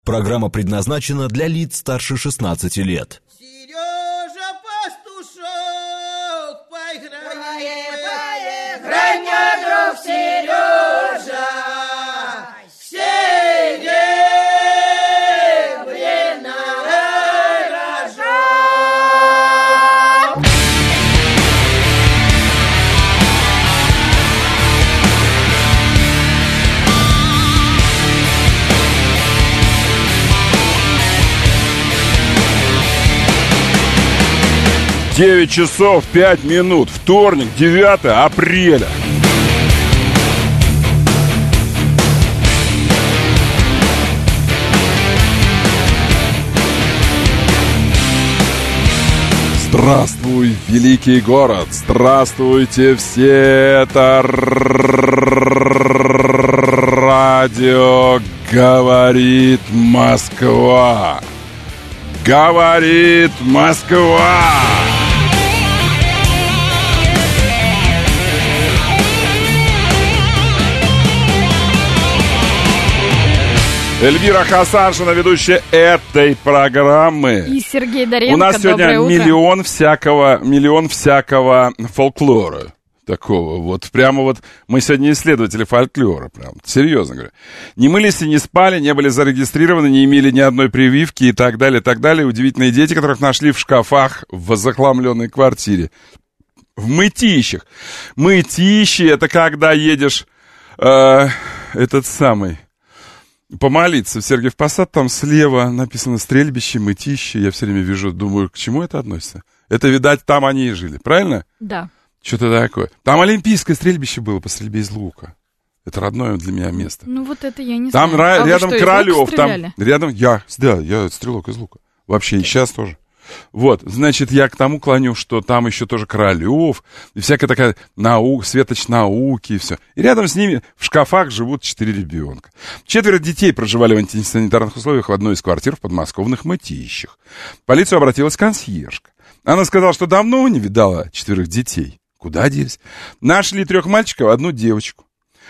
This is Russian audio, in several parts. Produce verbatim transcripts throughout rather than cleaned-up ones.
Программа предназначена для лиц старше шестнадцати лет. Сережа Пастушок, поиграем, поиграй, мой друг Сережа, серебряный рожок. девять часов пять минут. Вторник, девятое апреля. Здравствуй, великий город. Здравствуйте все. Это радио «Говорит Москва». Говорит Москва. Эльвира Хасаншина, ведущая этой программы. И Сергей Доренко. У нас сегодня миллион всякого, миллион всякого фольклора. Такого вот, прямо вот, мы сегодня исследователи фольклора, прям, серьезно говорю. Не мылись и не спали, не были зарегистрированы, не имели ни одной прививки и так далее, и так далее. Удивительные дети, которых нашли в шкафах в захламленной квартире. В мытищах. Мытищи — это когда едешь, э, этот самый, помолиться в Сергиев Посад, там слева написано «Стрельбище», «Мытище». Я все время вижу, думаю, к чему это относится? Это, видать, там они и жили, правильно? Да. Что-то такое. Там олимпийское стрельбище было по стрельбе из лука. Это родное для меня место. Ну вот это я не там знаю. Там а рядом что, Королёв, там рядом я, да, я стрелок из лука. Вообще и сейчас тоже. Вот, значит, я к тому клоню, что там еще тоже Королёв, и всякая такая наука, светоч науки и все. И рядом с ними в шкафах живут четыре ребенка. Четверо детей проживали в антисанитарных условиях в одной из квартир в подмосковных Мытищах. В полицию обратилась консьержка. Она сказала, что давно не видала четверых детей. Куда делись? Нашли трех мальчиков, одну девочку.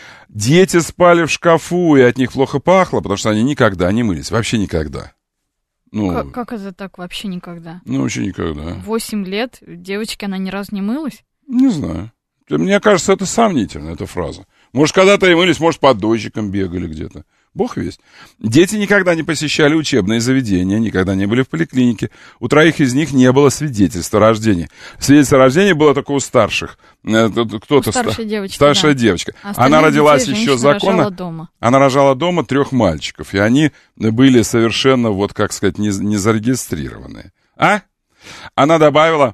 Дети спали в шкафу, и от них плохо пахло, потому что они никогда не мылись. Вообще никогда. Ну, как, как это так вообще никогда? Ну, вообще никогда. Восемь лет, девочке она ни разу не мылась? Не знаю. Мне кажется, это сомнительно, эта фраза. Может, когда-то и мылись, может, под дождиком бегали где-то. Бог весть. Дети никогда не посещали учебные заведения, никогда не были в поликлинике. У троих из них не было свидетельства о рождении. Свидетельство о рождении было только у старших. Кто-то у старшей девочки, старшая да. девочка. А она родилась еще законно. Рожала дома. Она рожала дома трех мальчиков, и они были совершенно, вот как сказать, не, не зарегистрированные. А? Она добавила,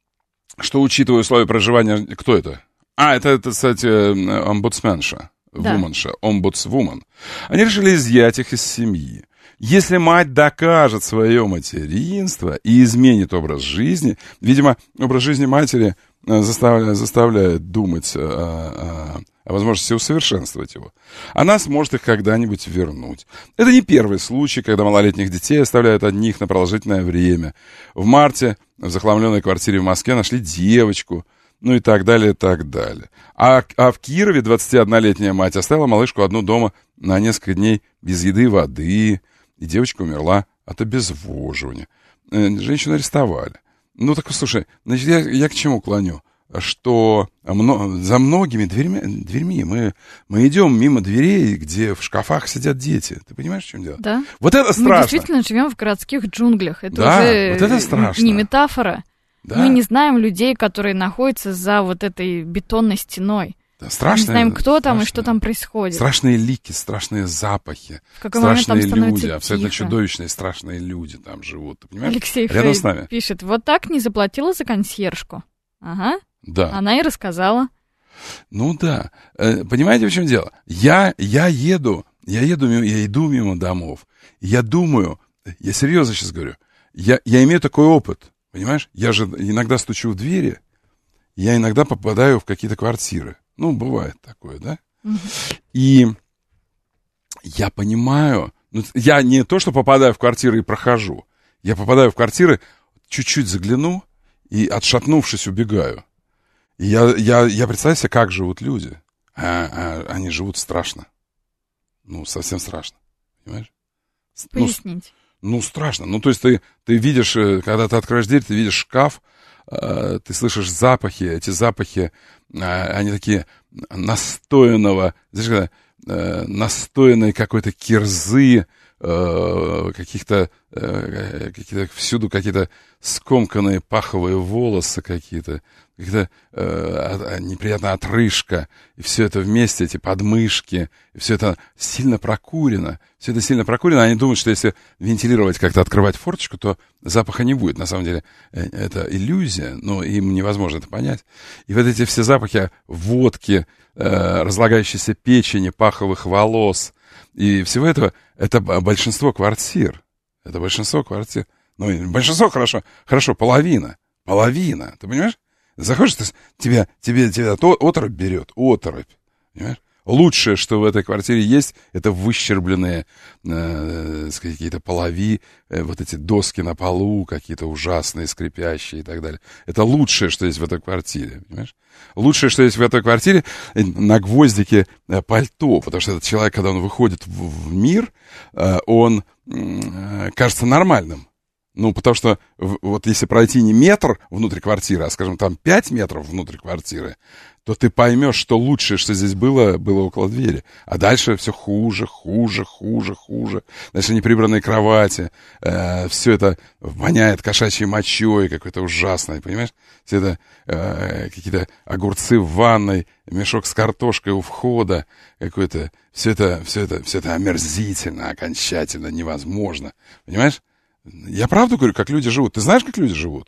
что, учитывая условия проживания... Кто это? А, это, это кстати, омбудсменша. Да. Вуменша, омбудсвумен. Они решили изъять их из семьи. Если мать докажет свое материнство и изменит образ жизни, видимо, образ жизни матери заставляет, заставляет думать о, о, о возможности усовершенствовать его, она сможет их когда-нибудь вернуть. Это не первый случай, когда малолетних детей оставляют одних на продолжительное время. В марте в захламленной квартире в Москве нашли девочку, ну и так далее, и так далее. А, а в Кирове двадцатиоднолетняя мать оставила малышку одну дома на несколько дней без еды и воды, и девочка умерла от обезвоживания. Женщину арестовали. Ну так, слушай, значит, я, я к чему клоню? Что мно, за многими дверьми, дверьми мы, мы идем мимо дверей, где в шкафах сидят дети. Ты понимаешь, в чем дело? Да. Вот это страшно. Мы действительно живем в городских джунглях. Это да, уже вот это страшно. Не метафора. Да. Мы не знаем людей, которые находятся за вот этой бетонной стеной. Да, страшные, Мы не знаем, кто там страшные, и что там происходит. Страшные лики, страшные запахи, в какой момент страшные там люди, абсолютно тихо. Чудовищные, страшные люди там живут. Ты понимаешь? Алексей Рядом Фрей с нами. пишет, вот так не заплатила за консьержку. Ага, да. Она и рассказала. Ну да. Понимаете, в чем дело? Я, я еду, я еду, я иду мимо домов. Я думаю, я серьезно сейчас говорю, я, я имею такой опыт. Понимаешь? Я же иногда стучу в двери, я иногда попадаю в какие-то квартиры. Ну, бывает такое, да? Угу. И я понимаю, ну, я не то, что попадаю в квартиры и прохожу, я попадаю в квартиры, чуть-чуть загляну и, отшатнувшись, убегаю. И я, я, я представляю себе, как живут люди. А, а, они живут страшно. Ну, совсем страшно. Понимаешь? Ну, Поясните. ну, страшно. Ну, то есть ты, ты видишь, когда ты откроешь дверь, ты видишь шкаф, э, ты слышишь запахи, эти запахи, э, они такие настоянного, знаешь, когда, э, настоянной какой-то кирзы, э, каких-то, э, какие-то всюду какие-то скомканные паховые волосы какие-то, какая-то э, неприятная отрыжка, и все это вместе, эти подмышки, и все это сильно прокурено, все это сильно прокурено. Они думают, что если вентилировать, как-то открывать форточку, то запаха не будет. На самом деле это иллюзия, но им невозможно это понять. И вот эти все запахи водки, э, разлагающейся печени, паховых волос и всего этого, это большинство квартир. Это большинство квартир. Ну, большинство хорошо, хорошо, половина. Половина, ты понимаешь? Заходишь, ты, тебя, тебе, тебя то оторопь берет, оторопь, понимаешь? Лучшее, что в этой квартире есть, это выщербленные э, какие-то полови, э, вот эти доски на полу, какие-то ужасные, скрипящие и так далее. Это лучшее, что есть в этой квартире, понимаешь? Лучшее, что есть в этой квартире, на гвоздике э, пальто, потому что этот человек, когда он выходит в, в мир, э, он э, кажется нормальным. Ну, потому что вот если пройти не метр внутрь квартиры, а, скажем, там пять метров внутрь квартиры, то ты поймешь, что лучшее, что здесь было, было около двери. А дальше все хуже, хуже, хуже, хуже. Дальше неприбранные кровати, э, все это воняет кошачьей мочой, какой-то ужасной, понимаешь? Все это э, какие-то огурцы в ванной, мешок с картошкой у входа, какой-то... Все это, все это, все это омерзительно, окончательно, невозможно. Понимаешь? Я правду говорю, как люди живут. Ты знаешь, как люди живут?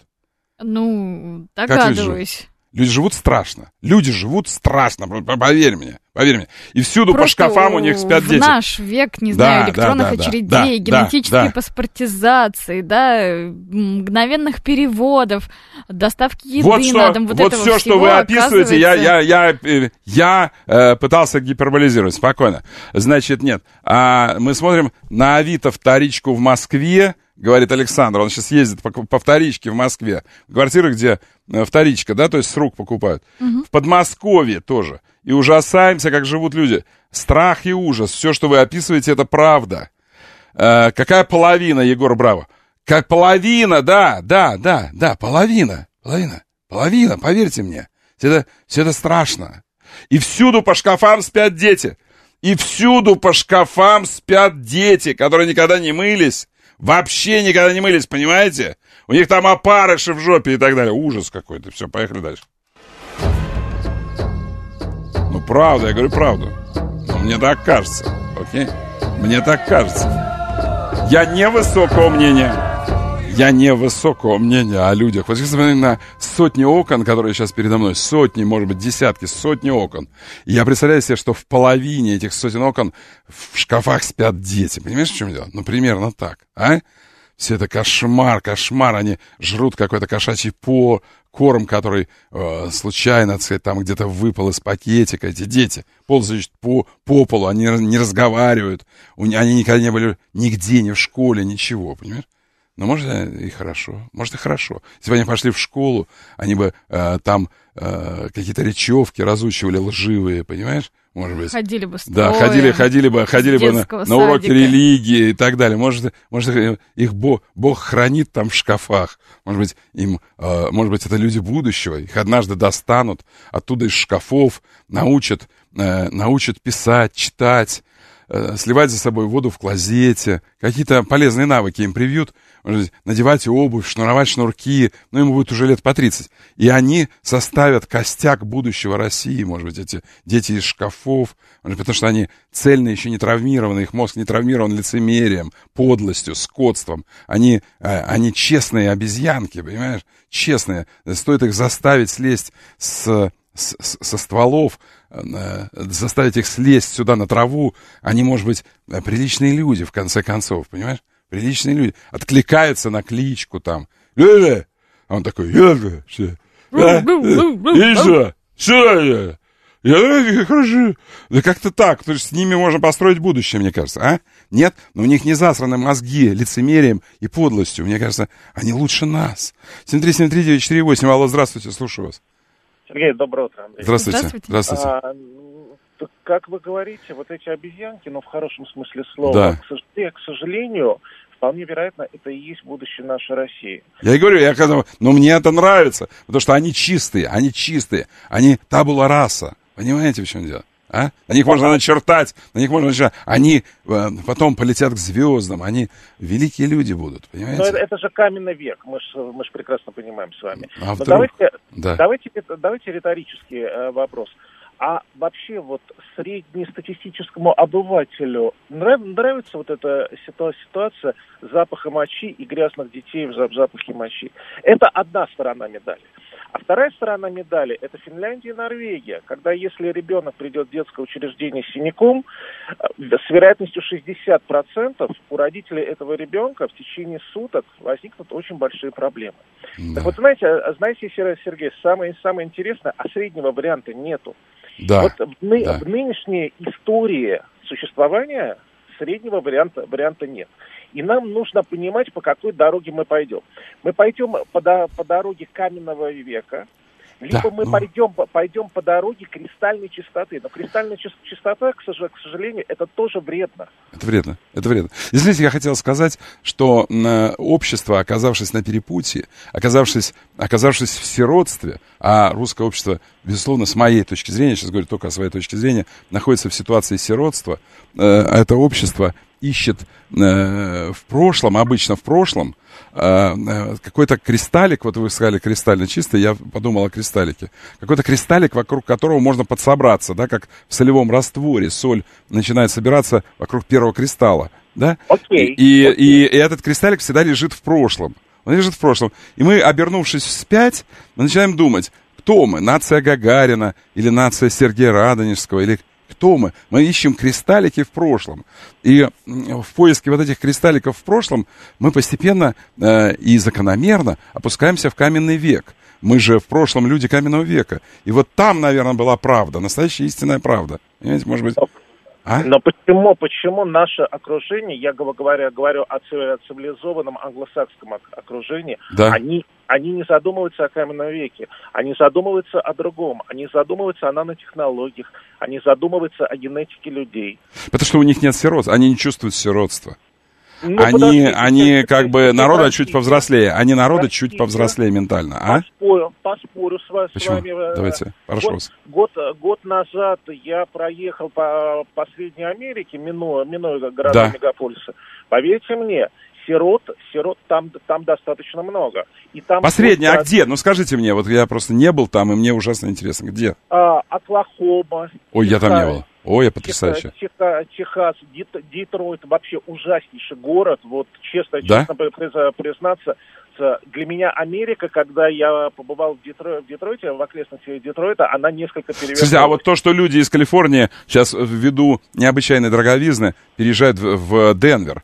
Ну, Как догадываюсь. Люди живут страшно. Люди живут страшно, поверь мне, поверь мне. И всюду Просто по шкафам у них спят в дети. В наш век, не Да, знаю, электронных да, да, очередей, да, генетической да. паспортизации, да, мгновенных переводов, доставки еды Вот что, на дом, вот, вот этого все, всего, что вы описываете, я, оказывается... я, я, я э, пытался гиперболизировать, спокойно. Значит, нет. А мы смотрим на Авито вторичку в Москве, говорит Александр, он сейчас ездит по, по вторичке в Москве. Квартиры, где вторичка, да, то есть с рук покупают. Угу. В Подмосковье тоже. И ужасаемся, как живут люди. Страх и ужас. Все, что вы описываете, это правда. Э, какая половина, Егор Браво? Как половина, да, да, да, да, половина, половина, половина, поверьте мне. Все это, все это страшно. И всюду по шкафам спят дети. И всюду по шкафам спят дети, которые никогда не мылись. Вообще никогда не мылись, понимаете? У них там опарыши в жопе и так далее. Ужас какой-то. Все, поехали дальше. Ну, правда, я говорю правду. Но мне так кажется, окей? Мне так кажется. Я не высокого мнения. Я не высокого мнения о людях. Вот смотрите на сотни окон, которые сейчас передо мной. Сотни, может быть, десятки, сотни окон. И я представляю себе, что в половине этих сотен окон в шкафах спят дети. Понимаешь, в чем дело? Ну, примерно так, а? Все это кошмар, кошмар. Они жрут какой-то кошачий по корм, который э, случайно, так сказать, там где-то выпал из пакетика. Эти дети ползают по, по полу, они не разговаривают. Они никогда не были нигде, ни в школе, ничего, понимаешь? Ну, может, и хорошо. Может, и хорошо. Если бы они пошли в школу, они бы э, там э, какие-то речевки разучивали лживые, понимаешь? Может быть. Ходили бы строем. Да, ходили, ходили бы, ходили бы на, на уроки религии и так далее. Может, может их Бог, Бог хранит там в шкафах. Может быть, им, э, может быть, это люди будущего. Их однажды достанут оттуда из шкафов, научат, э, научат писать, читать, э, сливать за собой воду в клозете. Какие-то полезные навыки им привьют. Может быть, надевать обувь, шнуровать шнурки. Ну, ему будет уже лет по тридцать. И они составят костяк будущего России. Может быть, эти дети из шкафов. Может быть, потому что они цельные, еще не травмированы. Их мозг не травмирован лицемерием, подлостью, скотством. Они, они честные обезьянки, понимаешь? Честные. Стоит их заставить слезть с... С, со стволов, э, заставить их слезть сюда на траву, они, может быть, приличные люди, в конце концов, понимаешь? Приличные люди. Откликаются на кличку там. А он такой, я же, что? И что? Что я? Я хорошо. Да как-то так, потому что с ними можно построить будущее, мне кажется, а? Нет? Но у них не засраны мозги лицемерием и подлостью. Мне кажется, они лучше нас. семь три семь три девять четыре восемь. Алло, здравствуйте, слушаю вас. Сергей, доброе утро, Андрей. Здравствуйте. Здравствуйте. Здравствуйте. А, как вы говорите, вот эти обезьянки, ну, в хорошем смысле слова, Да. к, сож- к сожалению, вполне вероятно, это и есть будущее нашей России. Я и говорю, я когда, но мне это нравится, потому что они чистые, они чистые, они табула раса. Понимаете, в чем дело? А? На них можно начертать, на них можно начертать. Они э, потом полетят к звездам, они великие люди будут, понимаете? Но это, это же каменный век, мы же мы ж прекрасно понимаем с вами. А Но вдруг? давайте, Да. давайте, давайте риторический э, вопрос. А вообще вот среднестатистическому обывателю нрав, нравится вот эта ситуа- ситуация запаха мочи и грязных детей в зап- запахе мочи? Это одна сторона медали. А вторая сторона медали – это Финляндия и Норвегия, когда если ребенок придет в детское учреждение с синяком, с вероятностью шестьдесят процентов у родителей этого ребенка в течение суток возникнут очень большие проблемы. Да. Так вот, знаете, знаете, Сергей, самое, самое интересное, а среднего варианта нету. Да. Вот в, ны- Да. в нынешней истории существования среднего варианта, варианта нет. И нам нужно понимать, по какой дороге мы пойдем. Мы пойдем по, до- по дороге каменного века, либо Да, мы ну. пойдем, по- пойдем по дороге кристальной чистоты. Но кристальная чис- чистота, к, сож- к сожалению, это тоже вредно. Это вредно, это вредно. И знаете, я хотел сказать, что э, общество, оказавшись на перепутье, оказавшись, оказавшись в сиротстве, а русское общество, безусловно, с моей точки зрения, я сейчас говорю только о своей точке зрения, находится в ситуации сиротства, э, это общество ищет э, в прошлом, обычно в прошлом, э, э, какой-то кристаллик, вот вы сказали кристально чистый, я подумал о кристаллике, какой-то кристаллик, вокруг которого можно подсобраться, да, как в солевом растворе соль начинает собираться вокруг первого кристалла, да? Окей. И, Окей. и, и этот кристаллик всегда лежит в прошлом. Он лежит в прошлом. И мы, обернувшись вспять, мы начинаем думать, кто мы? Нация Гагарина или нация Сергея Радонежского или кто мы? Мы ищем кристаллики в прошлом. И в поиске вот этих кристалликов в прошлом мы постепенно э, и закономерно опускаемся в каменный век. Мы же в прошлом люди каменного века. И вот там, наверное, была правда, настоящая истинная правда. Понимаете, может быть... А? Но почему, почему наше окружение, я говорю, говорю о цивилизованном англосакском окружении, Да. они, они не задумываются о каменном веке, они задумываются о другом, они задумываются о нанотехнологиях, они задумываются о генетике людей. Потому что у них нет сирот, они не чувствуют сиротства. Ну, они, подождите, они подождите, как бы подождите, народа простите. чуть повзрослее, они народа Простите. чуть повзрослее ментально, а? Поспорю, поспорю с, ва- с Почему? вами. э, Давайте, прошу год, вас. Год, год назад я проехал по, по Средней Америке, минуя, минуя города Да. мегаполисы. Поверьте мне, сирот, сирот там, там достаточно много. И там Посредний, а просто, где? Ну скажите мне, вот я просто не был там, и мне ужасно интересно, где? а, Оклахома. Ой, я там не Техас, был. Ой, я потрясающе. Техас, Техас, Дит- Детройт, вообще ужаснейший город. Вот честно, Да? честно призна- признаться, с- для меня Америка, когда я побывал в, Детро- в Детройте, в окрестностях Детройта, она несколько перевернулась. Слушайте, а вот то, что люди из Калифорнии сейчас ввиду необычайной дороговизны переезжают в, в Денвер.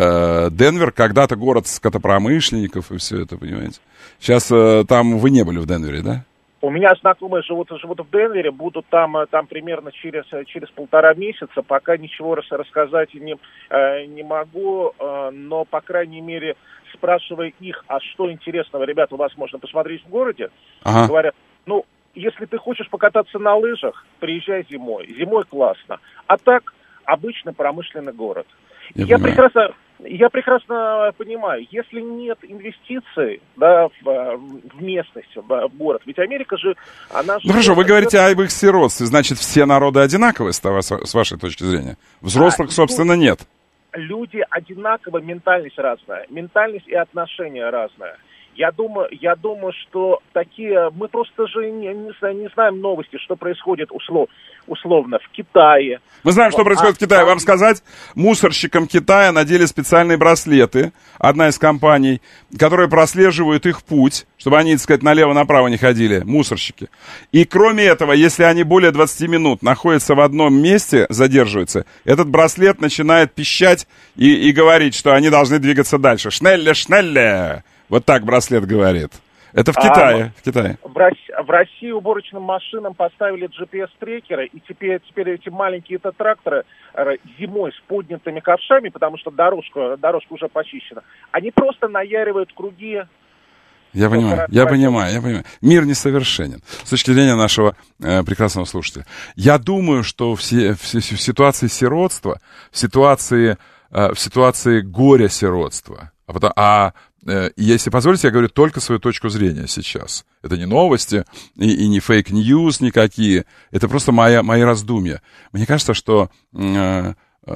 Э, Денвер когда-то город скотопромышленников и все это, понимаете. Сейчас э, там вы не были в Денвере, да? У меня знакомые живут, живут в Денвере, будут там, э, там примерно через, э, через полтора месяца. Пока ничего рас- рассказать не, э, не могу, э, но, по крайней мере, спрашивая их, а что интересного, ребята, у вас можно посмотреть в городе, Ага. говорят, ну, если ты хочешь покататься на лыжах, приезжай зимой. Зимой классно. А так, обычный промышленный город. Я Я, понимаю. прекрасно, я прекрасно понимаю, если нет инвестиций, да, в, в местность, в, в город, ведь Америка же, она же... Ну хорошо, вы говорите об их сиротстве, значит, все народы одинаковые, с вас- с вашей точки зрения? Взрослых, А, собственно, нет. Люди одинаково, ментальность разная, ментальность и отношения разные. Я думаю, я думаю, что такие... Мы просто же не, не, зна- не знаем новости, что происходит услов, условно в Китае. Мы знаем, что А, происходит в Китае. Вам сказать, мусорщикам Китая надели специальные браслеты, одна из компаний, которые прослеживают их путь, чтобы они, так сказать, налево-направо не ходили, мусорщики. И кроме этого, если они более двадцати минут находятся в одном месте, задерживаются, этот браслет начинает пищать и, и говорить, что они должны двигаться дальше. Шнелле, шнелле! Вот так браслет говорит. Это в А, Китае. В Китае. В России, в России уборочным машинам поставили джи пи эс-трекеры, и теперь, теперь эти маленькие-то тракторы э, зимой с поднятыми ковшами, потому что дорожка, дорожка уже почищена, они просто наяривают круги. Я понимаю, я понимаю, я понимаю. Мир несовершенен. С точки зрения нашего э, прекрасного слушателя. Я думаю, что все, все, в ситуации сиротства, в ситуации, э, в ситуации горя-сиротства, а, потом, а э, если позволите, я говорю только свою точку зрения сейчас. Это не новости и, и не фейк-ньюс никакие. Это просто моя, мои раздумья. Мне кажется, что э,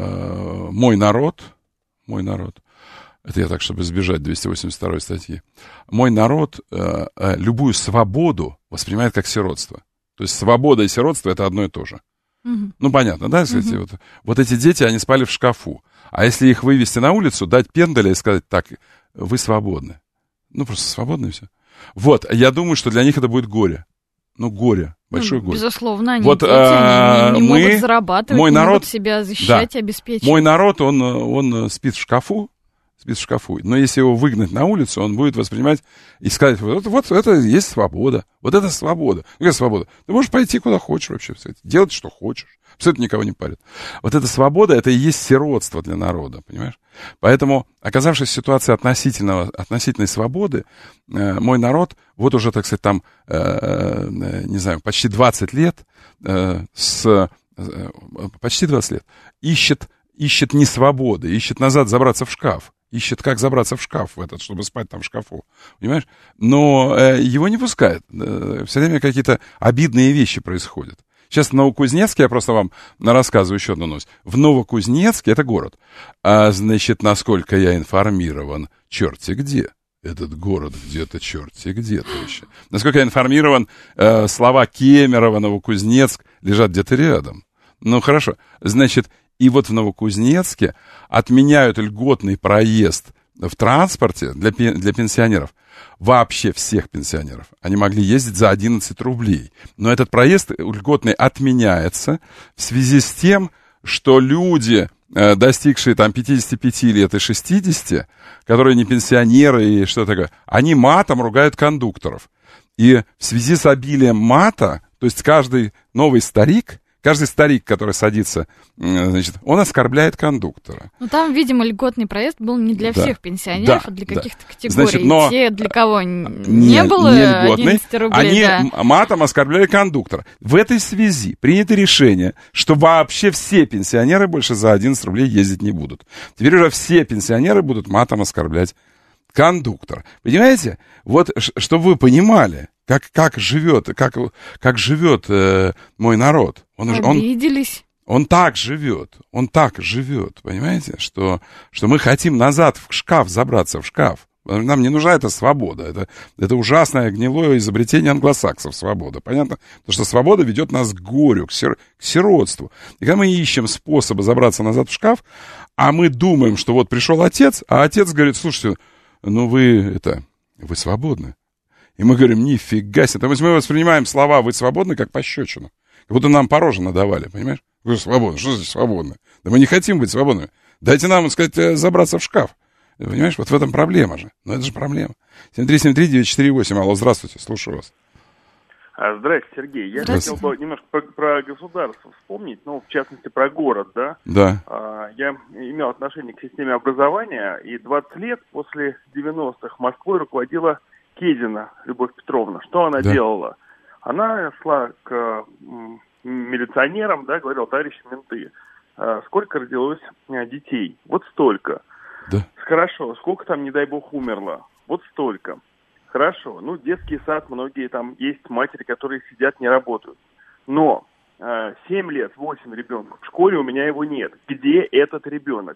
э, мой народ, мой народ, это я так, чтобы избежать двести восемьдесят второй статьи. Мой народ э, э, любую свободу воспринимает как сиротство. То есть свобода и сиротство — это одно и то же. Mm-hmm. Ну, понятно, да? Если mm-hmm. вот, вот эти дети, они спали в шкафу. А если их вывести на улицу, дать пендаля и сказать: так, вы свободны. Ну, просто свободны и все. Вот, я думаю, что для них это будет горе. Ну, горе, большое ну, горе. Безусловно, они вот, дети, а, они не мы, могут зарабатывать, мой не народ, могут себя защищать да, и обеспечить. Мой народ, он, он спит в шкафу, спит в шкафу. Но если его выгнать на улицу, он будет воспринимать и сказать: вот, вот это есть свобода. Вот это свобода. Какая свобода? Ты можешь пойти куда хочешь вообще, кстати, делать, что хочешь. Абсолютно никого не парит. Вот эта свобода, это и есть сиротство для народа, понимаешь? Поэтому, оказавшись в ситуации относительного, относительной свободы, э, мой народ, вот уже, так сказать, там, э, э, не знаю, почти двадцать лет, э, с, э, почти двадцать лет, ищет, ищет не свободы, ищет назад забраться в шкаф. Ищет, как забраться в шкаф в этот, чтобы спать там в шкафу. Понимаешь? Но э, его не пускают. Э, все время какие-то обидные вещи происходят. Сейчас в Новокузнецке, я просто вам рассказываю еще одну новость. В Новокузнецке, это город, а, значит, насколько я информирован, черти где. Этот город где-то черти где точно. Насколько я информирован, э, слова Кемерово, Новокузнецк лежат где-то рядом. Ну, хорошо. Значит, и вот в Новокузнецке отменяют льготный проезд в транспорте для, для пенсионеров. Вообще всех пенсионеров. Они могли ездить за одиннадцать рублей. Но этот проезд льготный отменяется в связи с тем, что люди, достигшие там пятидесяти пяти лет и шестидесяти, которые не пенсионеры и что такое, они матом ругают кондукторов. И в связи с обилием мата, то есть каждый новый старик, Каждый старик, который садится, значит, он оскорбляет кондуктора. Ну, там, видимо, льготный проезд был не для да. всех пенсионеров, да. а для каких-то да. категорий. Значит, но те, для кого не, не было не льготный, одиннадцать рублей. Они да. матом оскорбляли кондуктора. В этой связи принято решение, что вообще все пенсионеры больше за одиннадцать рублей ездить не будут. Теперь уже все пенсионеры будут матом оскорблять кондуктора. Понимаете? Вот, чтобы вы понимали, как, как живет, как, как живет э, мой народ. Он, Обиделись. Он, он так живет, он так живет, понимаете, что, что мы хотим назад в шкаф забраться, в шкаф. Нам не нужна эта свобода. Это, это ужасное гнилое изобретение англосаксов, свобода. Понятно? Потому что свобода ведет нас к горю, к, сир, к сиротству. И когда мы ищем способы забраться назад в шкаф, а мы думаем, что вот пришел отец, а отец говорит: слушайте, ну вы это, вы свободны. И мы говорим: нифига себе. То есть мы воспринимаем слова «вы свободны» как пощечину. Как будто нам по роже надавали, понимаешь? Вы свободны. Что значит свободны? Да мы не хотим быть свободными. Дайте нам, так сказать, забраться в шкаф. Понимаешь? Вот в этом проблема же. Ну это же проблема. семь три семь три девять четыре восемь. Алло, здравствуйте, слушаю вас. Здравствуйте, Сергей. Я хотел бы немножко про, про государство вспомнить, ну, в частности, про город, да? Да. Я имел отношение к системе образования, и двадцать лет после девяностых Москвой руководила Кезина Любовь Петровна. Что она да. делала? Она шла к милиционерам, да, говорила: товарищи менты, сколько родилось детей? Вот столько. Да. Хорошо. Сколько там, не дай бог, умерло? Вот столько. Хорошо. Ну, детский сад, многие там есть матери, которые сидят, не работают. Но семь лет, восемь ребенков, в школе у меня его нет. Где этот ребенок?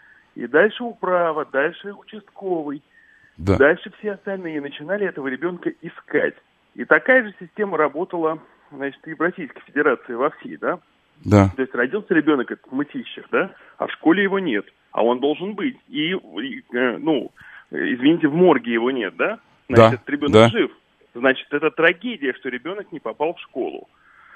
И дальше управа, дальше участковый. Да. Дальше все остальные начинали этого ребенка искать. И такая же система работала, значит, и в Российской Федерации, во всей, да? Да. То есть родился ребенок этот в Мытищах, да? А в школе его нет. А он должен быть. И, и ну, извините, в морге его нет, да? Значит, да. этот ребенок да. жив. Значит, это трагедия, что ребенок не попал в школу.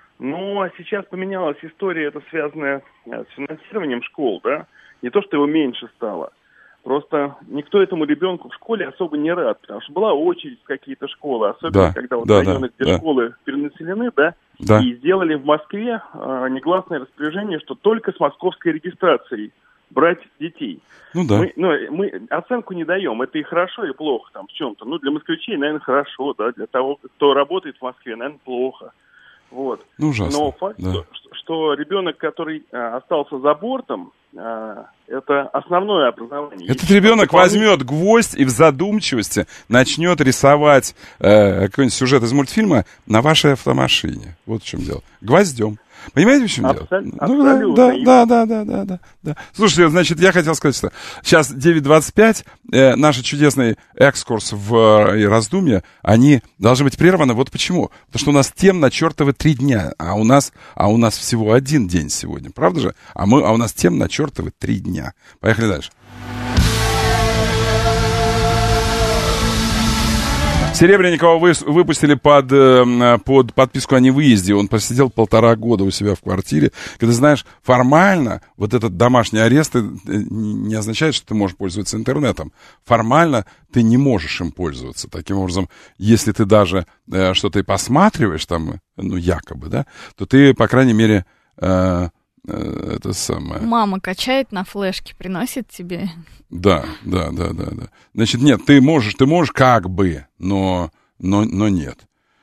Ну, а сейчас поменялась история, это связанная с финансированием школ, да? Не то, что его меньше стало. Просто никто этому ребенку в школе особо не рад, потому что была очередь в какие-то школы, особенно да, когда вот да, районы, да, где да. школы перенаселены, да, да, и сделали в Москве э, негласное распоряжение, что только с московской регистрацией брать детей. Ну да. Мы, ну, мы оценку не даем, это и хорошо, и плохо там в чем-то. Ну, для москвичей, наверное, хорошо, да, для того, кто работает в Москве, наверное, плохо. Вот. Ну, ужасно. Но факт, да. что, что ребенок, который а, остался за бортом, а, это основное образование. Этот ребенок возьмет гвоздь и в задумчивости начнет рисовать э, какой-нибудь сюжет из мультфильма на вашей автомашине. Вот в чем дело. Гвоздем. Понимаете, в чем Абсолютно, дело? Ну, да, да, да, да, да, да, да. Слушайте, значит, я хотел сказать, что сейчас девять двадцать пять, э, наш чудесный экскурс в э, раздумья, они должны быть прерваны. Вот почему. Потому что у нас тем на чертовы три дня, а у нас, а у нас всего один день сегодня, правда же? А, мы, а у нас тем на чертовы три дня. Поехали дальше. Серебренникова вы, выпустили под, под подписку о невыезде. Он посидел полтора года у себя в квартире. Когда, знаешь, формально вот этот домашний арест не означает, что ты можешь пользоваться интернетом. Формально ты не можешь им пользоваться. Таким образом, если ты даже э, что-то и посматриваешь там, ну, якобы, да, то ты, по крайней мере... Э, это самое. Мама качает на флешке, приносит тебе. Да, да, да, да, да. Значит, нет, ты можешь, ты можешь как бы, но, но, но нет.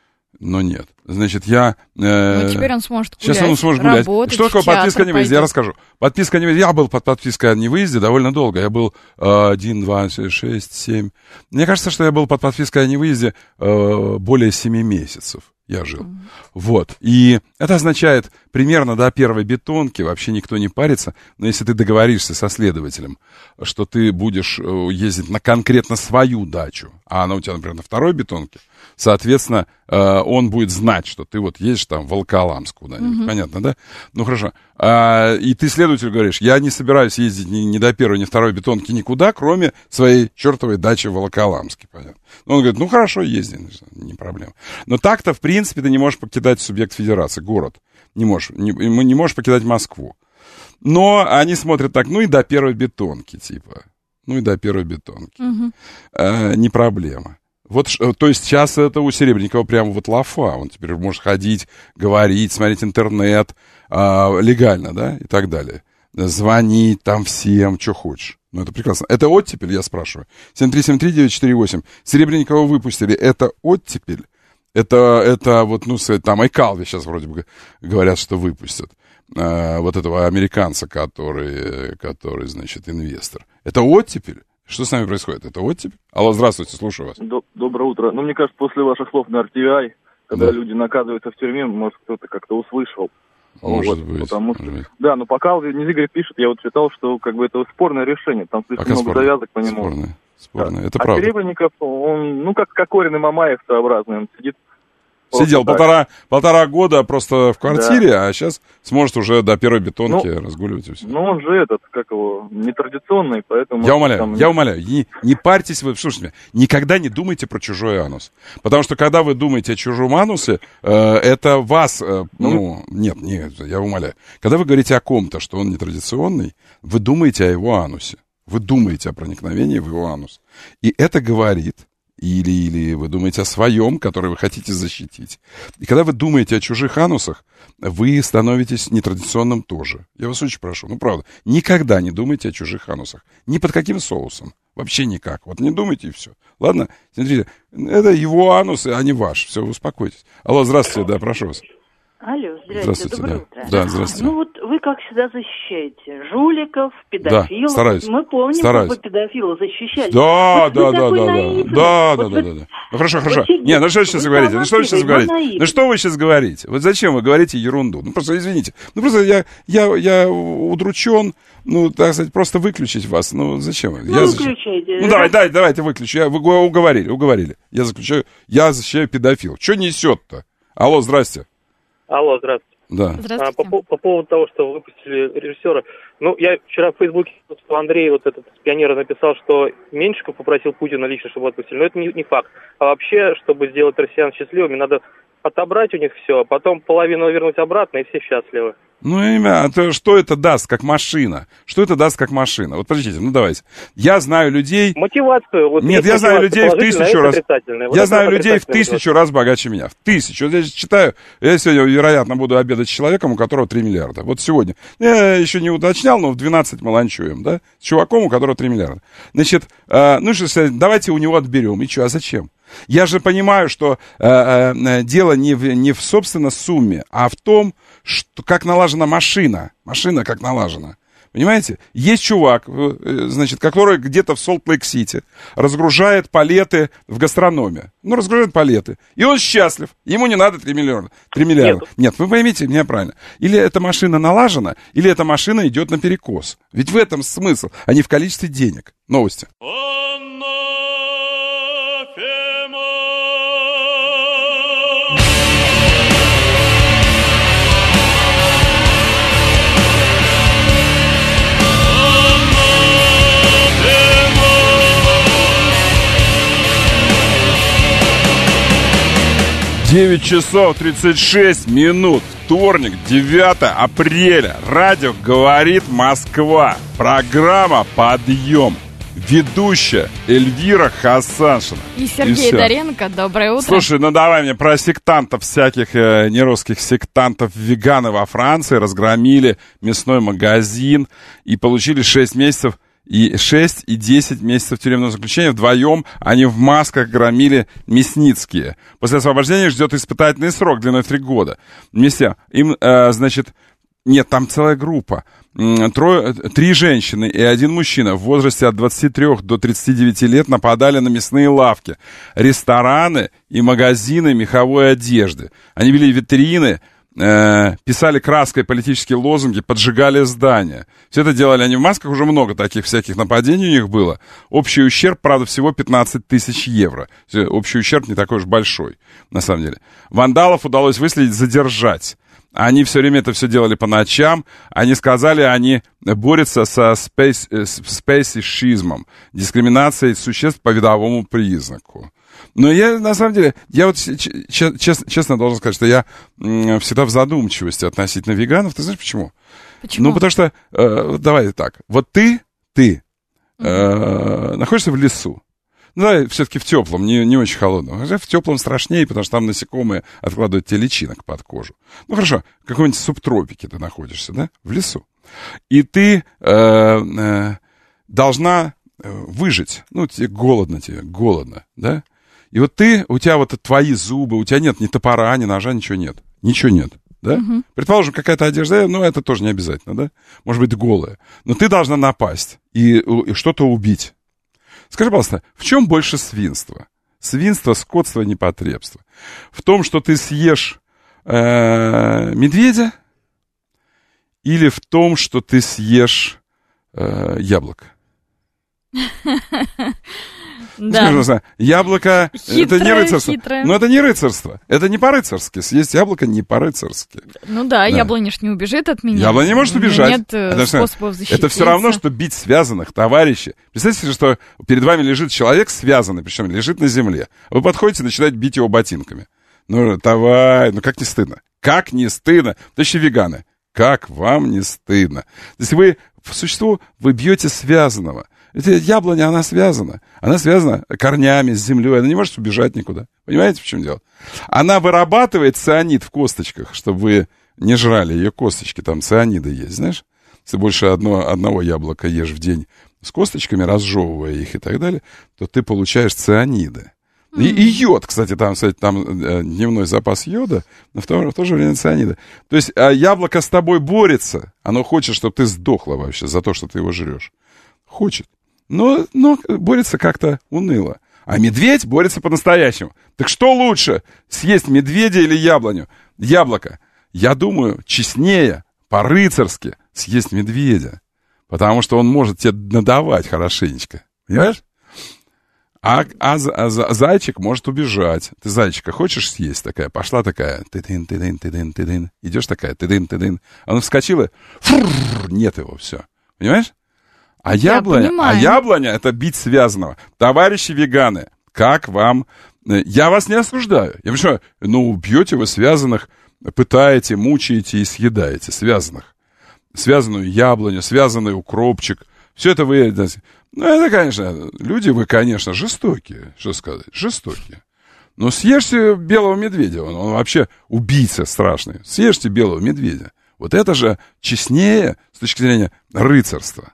Но нет. Значит, я... Э, ну, теперь он сможет гулять, сейчас он сможет гулять. работать, что такое подписка о невыезде? пойдет. Я расскажу. Подписка о невыезде. Я был под подпиской о невыезде довольно долго. Я был э, один, два, шесть, семь. Мне кажется, что я был под подпиской о невыезде э, более семи месяцев. Я жил. Mm. Вот. И это означает, примерно до первой бетонки вообще никто не парится. Но если ты договоришься со следователем, что ты будешь ездить на конкретно свою дачу, а она у тебя, например, на второй бетонке, соответственно, он будет знать, что ты вот едешь там в Волоколамск куда-нибудь. Mm-hmm. Понятно, да? Ну, хорошо. А, и ты следователю говоришь, я не собираюсь ездить ни, ни до первой, ни второй бетонки никуда, кроме своей чертовой дачи в Волоколамске. Понятно. Он говорит, ну, хорошо, езди, не проблема. Но так-то, в принципе, ты не можешь покидать субъект федерации, город. Не можешь, не, не можешь покидать Москву. Но они смотрят так, ну и до первой бетонки, типа. Ну и до первой бетонки. Mm-hmm. А, не проблема. Вот, то есть сейчас это у Серебренникова прямо вот лафа. Он теперь может ходить, говорить, смотреть интернет, а, легально, да, и так далее. Звонить там всем, что хочешь. Ну, это прекрасно. Это оттепель, я спрашиваю. семь три семь три девять четыре восемь. Серебренникова выпустили. Это оттепель? Это, это вот, ну, там Айкалви сейчас вроде бы говорят, что выпустят. А, вот этого американца, который, который, значит, инвестор. Это оттепель? Что с нами происходит? Это оттепель? Алло, здравствуйте, слушаю вас. Доброе утро. Ну, мне кажется, после ваших слов на эр ти ай, когда да. люди наказываются в тюрьме, может, кто-то как-то услышал. Может вот, быть. Потому что, может быть. Да, но пока Игорь пишет, я вот читал, что как бы это спорное решение, там слишком пока много спорное. завязок по нему. Спорное, спорное. Да. Это а правда. Серебренников, он, ну, как Кокорин и Мамаев своеобразный, он сидит. Сидел полтора, полтора года просто в квартире, да. а сейчас сможет уже до первой бетонки ну, разгуливать и все. Ну, он же этот, как его, нетрадиционный, поэтому... Я умоляю, там... я умоляю, не, не парьтесь вы, слушайте меня, никогда не думайте про чужой анус. Потому что, когда вы думаете о чужом анусе, э, это вас, э, ну, ну, нет, нет, я умоляю. Когда вы говорите о ком-то, что он нетрадиционный, вы думаете о его анусе. Вы думаете о проникновении в его анус. И это говорит... Или, или вы думаете о своем, который вы хотите защитить. И когда вы думаете о чужих анусах, вы становитесь нетрадиционным тоже. Я вас очень прошу, ну правда, никогда не думайте о чужих анусах. Ни под каким соусом. Вообще никак. Вот не думайте и все. Ладно? Смотрите, это его анус, а не ваш. Все, успокойтесь. Алло, здравствуйте, да, прошу вас. Алло, здравствуйте, здравствуйте доброе да. утро. Да, здравствуйте. Ну вот вы, как всегда, защищаете жуликов, педофилов. Да, стараюсь. Мы помним, стараюсь. как вы педофила защищали. Да, вот да, да, да, наивный. да, вот да, да, да, да. Ну хорошо, хорошо. Не, ну что вы сейчас вы говорите? Ну что вы сейчас говорите? Ну что вы сейчас говорите? Вот зачем вы говорите ерунду? Ну просто извините. Ну просто я, я, я удручен. Ну, так сказать, просто выключить вас. Ну, зачем? Ну, я выключайте. Защищ... Ну, давай, давай, давайте выключу. Я, вы уговорили, уговорили. Я заключаю, я защищаю педофил. Что несет-то? Алло, здрасте. Алло, здравствуйте. Да. А, по, по поводу того, что выпустили режиссера. Ну, я вчера в Фейсбуке, что Андрей, вот этот с пионера, написал, что Меньшиков попросил Путина лично, чтобы отпустили. Но это не, не факт. А вообще, чтобы сделать россиян счастливыми, надо отобрать у них все, а потом половину вернуть обратно, и все счастливы. Ну, имя, а то что это даст, как машина? Что это даст, как машина? Вот, подождите, ну, давайте. Я знаю людей... Мотивацию. Вот Нет, я знаю людей в тысячу раз... Вот я знаю людей в тысячу раз богаче меня. В тысячу. Вот я читаю, я сегодня, вероятно, буду обедать с человеком, у которого три миллиарда. Вот сегодня. Я еще не уточнял, но в двенадцать мы ланчуем, да? С чуваком, у которого три миллиарда. Значит, э, ну, что, давайте у него отберем. И что, а зачем? Я же понимаю, что э, э, дело не в, не в, собственно, сумме, а в том, что, как налажена машина. Машина как налажена. Понимаете? Есть чувак, э, значит, который где-то в Солт-Лейк-Сити разгружает палеты в гастрономе. Ну, разгружает палеты. И он счастлив. Ему не надо три миллиарда. три миллиарда. Нет. Нет, вы поймите меня правильно. Или эта машина налажена, или эта машина идет наперекос. Ведь в этом смысл, а не в количестве денег. Новости. девять часов тридцать шесть минут. Вторник, девятое апреля. Радио «Говорит Москва». Программа «Подъем». Ведущая Эльвира Хасаншина. И Сергей И Доренко. Доброе утро. Слушай, ну давай мне про сектантов всяких, э, нерусских сектантов. Веганы во Франции разгромили мясной магазин и получили шесть месяцев и шесть и десять месяцев тюремного заключения. Вдвоем они в масках громили Мясницкие. После освобождения их ждет испытательный срок длиной три года. Вместе им, э, значит, нет, там целая группа. Трое, три женщины и один мужчина в возрасте от двадцати трёх до тридцати девяти лет нападали на мясные лавки, рестораны и магазины меховой одежды. Они вели витрины, э, писали краской политические лозунги, поджигали здания. Все это делали они в масках, уже много таких всяких нападений у них было. Общий ущерб, правда, всего пятнадцать тысяч евро. Общий ущерб не такой уж большой, на самом деле. Вандалов удалось выследить, задержать. Они все время это все делали по ночам. Они сказали, они борются со спейс, спейсишизмом, дискриминацией существ по видовому признаку. Но я, на самом деле, я вот честно, честно должен сказать, что я всегда в задумчивости относительно веганов. Ты знаешь почему? Почему? Ну, потому что, э, давай так, вот ты, ты э, находишься в лесу. Ну, да, все-таки в теплом, не, не очень холодном. В теплом страшнее, потому что там насекомые откладывают тебе личинок под кожу. Ну, хорошо, в какой-нибудь субтропике ты находишься, да, в лесу. И ты э, э, должна выжить. Ну, тебе голодно, тебе голодно, да. И вот ты, у тебя вот твои зубы, у тебя нет ни топора, ни ножа, ничего нет. Ничего нет, да. Угу. Предположим, какая-то одежда, ну, это тоже не обязательно, да. Может быть, голая. Но ты должна напасть и, и что-то убить. Скажи, пожалуйста, в чем больше свинства? Свинство, скотство, непотребство. В том, что ты съешь э, медведя, или в том, что ты съешь э, яблоко? Да. Скажи, яблоко Хитрое, это не рыцарство. Хитрое. Но это не рыцарство. Это не по-рыцарски. Съесть яблоко не по-рыцарски. Ну да, да. Яблоня ж не убежит от меня. Яблоня не может убежать. Нет это способов защититься. Это все равно, что бить связанных товарищей. Представьте, что перед вами лежит человек связанный, причем лежит на земле. Вы подходите и начинаете бить его ботинками. Ну, давай, ну как не стыдно? Как не стыдно? Товарищи веганы, как вам не стыдно? То есть вы, по существу, вы бьете связанного. Ведь яблоня, она связана. Она связана корнями с землей. Она не может убежать никуда. Понимаете, в чем дело? Она вырабатывает цианид в косточках, чтобы вы не жрали ее косточки. Там цианиды есть, знаешь? Если больше одно, одного яблока ешь в день с косточками, разжевывая их и так далее, то ты получаешь цианиды. И, и йод, кстати, там, кстати, там э, дневной запас йода, но в то, в то же время цианида. То есть э, яблоко с тобой борется. Оно хочет, чтобы ты сдохла вообще за то, что ты его жрешь. Хочет. Но, но борется как-то уныло. А медведь борется по-настоящему. Так что лучше, съесть медведя или яблоню? Яблоко. Я думаю, честнее, по-рыцарски съесть медведя. Потому что он может тебе надавать хорошенечко. Понимаешь? А, а, а зайчик может убежать. Ты зайчика хочешь съесть? Такая, пошла такая. Ты-дын, ты-дын, ты-дын, ты-дын. Идешь такая, ты-дын, ты-дын. Она вскочила. Фрррр, нет его, все. Понимаешь? А яблоня, а яблоня — это бить связанного. Товарищи веганы, как вам... Я вас не осуждаю. Я понимаю, ну, убьете вы связанных пытаете, мучаете и съедаете связанных. Связанную яблоню, связанный укропчик. Все это вы... Ну, это, конечно, люди вы, конечно, жестокие. Что сказать? Жестокие. Но съешьте белого медведя. Он, он вообще убийца страшный. Съешьте белого медведя. Вот это же честнее с точки зрения рыцарства.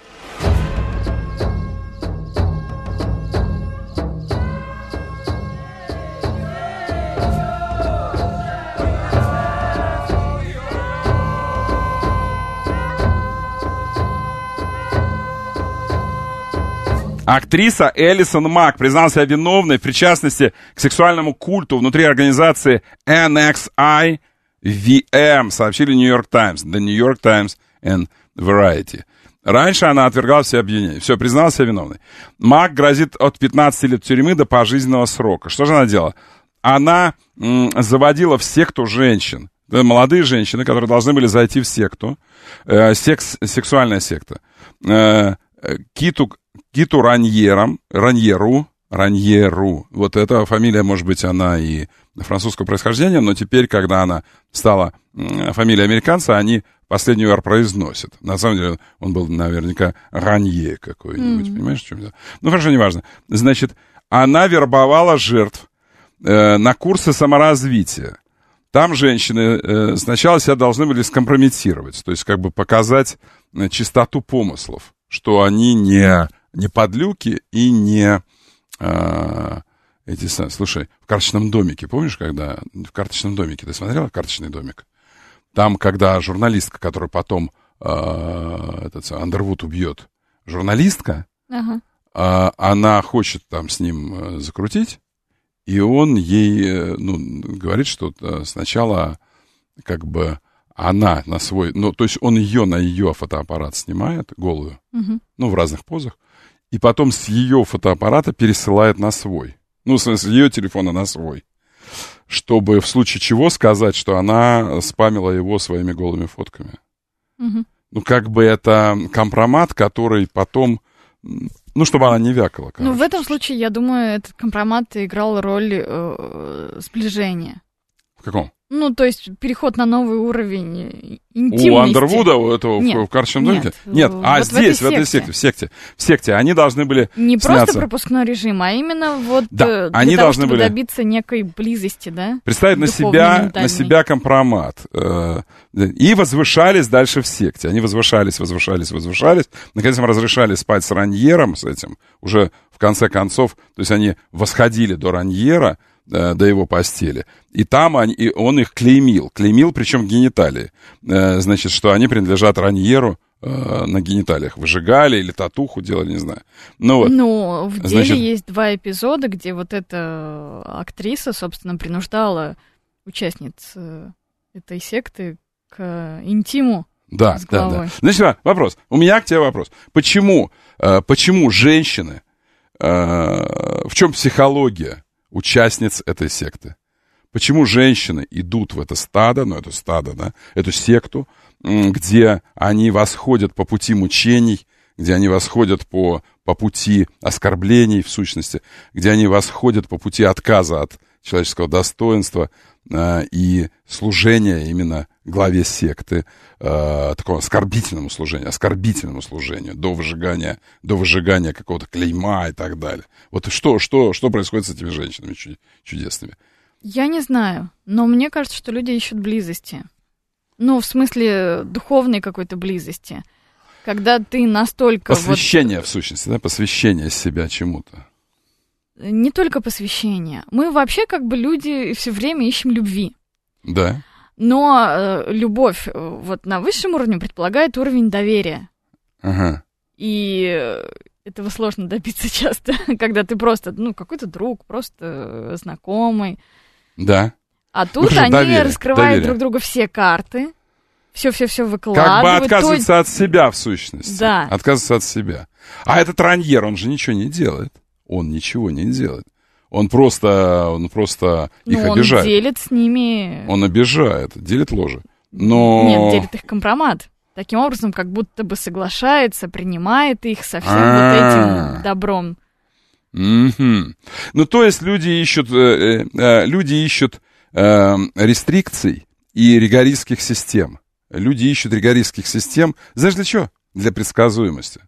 Актриса Элисон Мак признала себя виновной в причастности к сексуальному культу внутри организации эн икс ай ви эм, сообщили New York Times, The New York Times and Variety. Раньше она отвергала все обвинения. Все, признала себя виновной. Мак грозит от пятнадцати лет тюрьмы до пожизненного срока. Что же она делала? Она м, заводила в секту женщин. Это молодые женщины, которые должны были зайти в секту. Э, секс, сексуальная секта. Э, Киту, Киту Раньером, Раньеру, Раньеру. Вот эта фамилия, может быть, она и французского происхождения, но теперь, когда она стала фамилией американца, они последнюю «р» произносят. На самом деле, он был наверняка Ранье какой-нибудь, mm-hmm. понимаешь, в чем дело? Ну, хорошо, неважно. Значит, она вербовала жертв э, на курсы саморазвития. Там женщины э, сначала себя должны были скомпрометировать, то есть как бы показать э, чистоту помыслов, что они не, не подлюки и не э, эти... Слушай, в «Карточном домике», помнишь, когда... В «Карточном домике» ты смотрела «Карточный домик»? Там, когда журналистка, которую потом э, этот Андервуд убьет, журналистка, ага. э, она хочет там с ним э, закрутить, и он ей э, ну, говорит, что э, сначала как бы... Она на свой... Ну, то есть он ее на ее фотоаппарат снимает, голую, угу. ну, в разных позах, и потом с ее фотоаппарата пересылает на свой. Ну, с ее телефона на свой. Чтобы в случае чего сказать, что она спамила его своими голыми фотками. Угу. Ну, как бы это компромат, который потом... Ну, чтобы она не вякала. Короче. Ну, в этом случае, я думаю, этот компромат играл роль э, сближения. В каком? Ну, то есть переход на новый уровень интимности. У Андервуда, у этого нет, в «Карточном домике»? Нет, нет. А вот здесь, в этой, в этой секте, в секте, в секте, они должны были не сняться. просто пропускной режим, а именно вот да, для они того, должны чтобы были добиться некой близости, да? Представить на себя, на себя компромат. И возвышались дальше в секте. Они возвышались, возвышались, возвышались. Наконец им разрешали спать с Раньером, с этим. Уже в конце концов, то есть они восходили до Раньера, до его постели. И там они, и он их клеймил. Клеймил, причем гениталии. Значит, что они принадлежат Раньеру на гениталиях. Выжигали или татуху делали, не знаю. Ну, вот. Ну, в деле Значит, есть два эпизода, где вот эта актриса, собственно, принуждала участниц этой секты к интиму да, с головой. Да, да. Значит, вопрос. У меня к тебе вопрос. Почему, почему женщины, в чем психология участниц этой секты? Почему женщины идут в это стадо, ну, это стадо, да, эту секту, где они восходят по пути мучений, где они восходят по, по пути оскорблений, в сущности, где они восходят по пути отказа от человеческого достоинства э, и служения именно главе секты, э, такому оскорбительному служению, оскорбительному служению, до выжигания, до выжигания какого-то клейма и так далее. Вот что, что, что происходит с этими женщинами чудесными? Я не знаю, но мне кажется, что люди ищут близости. Ну, в смысле духовной какой-то близости. Когда ты настолько... Посвящение, вот... в сущности, да? Посвящение себя чему-то. Не только посвящение. Мы вообще как бы люди все время ищем любви. Да. Но э, любовь вот на высшем уровне предполагает уровень доверия. Ага. И этого сложно добиться часто, когда ты просто, ну, какой-то друг, просто знакомый. Да. А тут ну, они доверие, раскрывают доверие. друг другу все карты, все-все-все выкладывают. Как бы отказываться то... от себя, в сущности. Да. Отказываться от себя. А этот Раньер, он же ничего не делает. Он ничего не делает. Он просто, он просто ну, их он обижает. Он делит с ними... Он обижает, делит ложе. Но... Нет, делит их компромат. Таким образом, как будто бы соглашается, принимает их со всем вот этим добром. Ну, то есть люди ищут, люди ищут рестрикций и ригористских систем. Люди ищут ригористских систем. Знаешь, для чего? Для предсказуемости.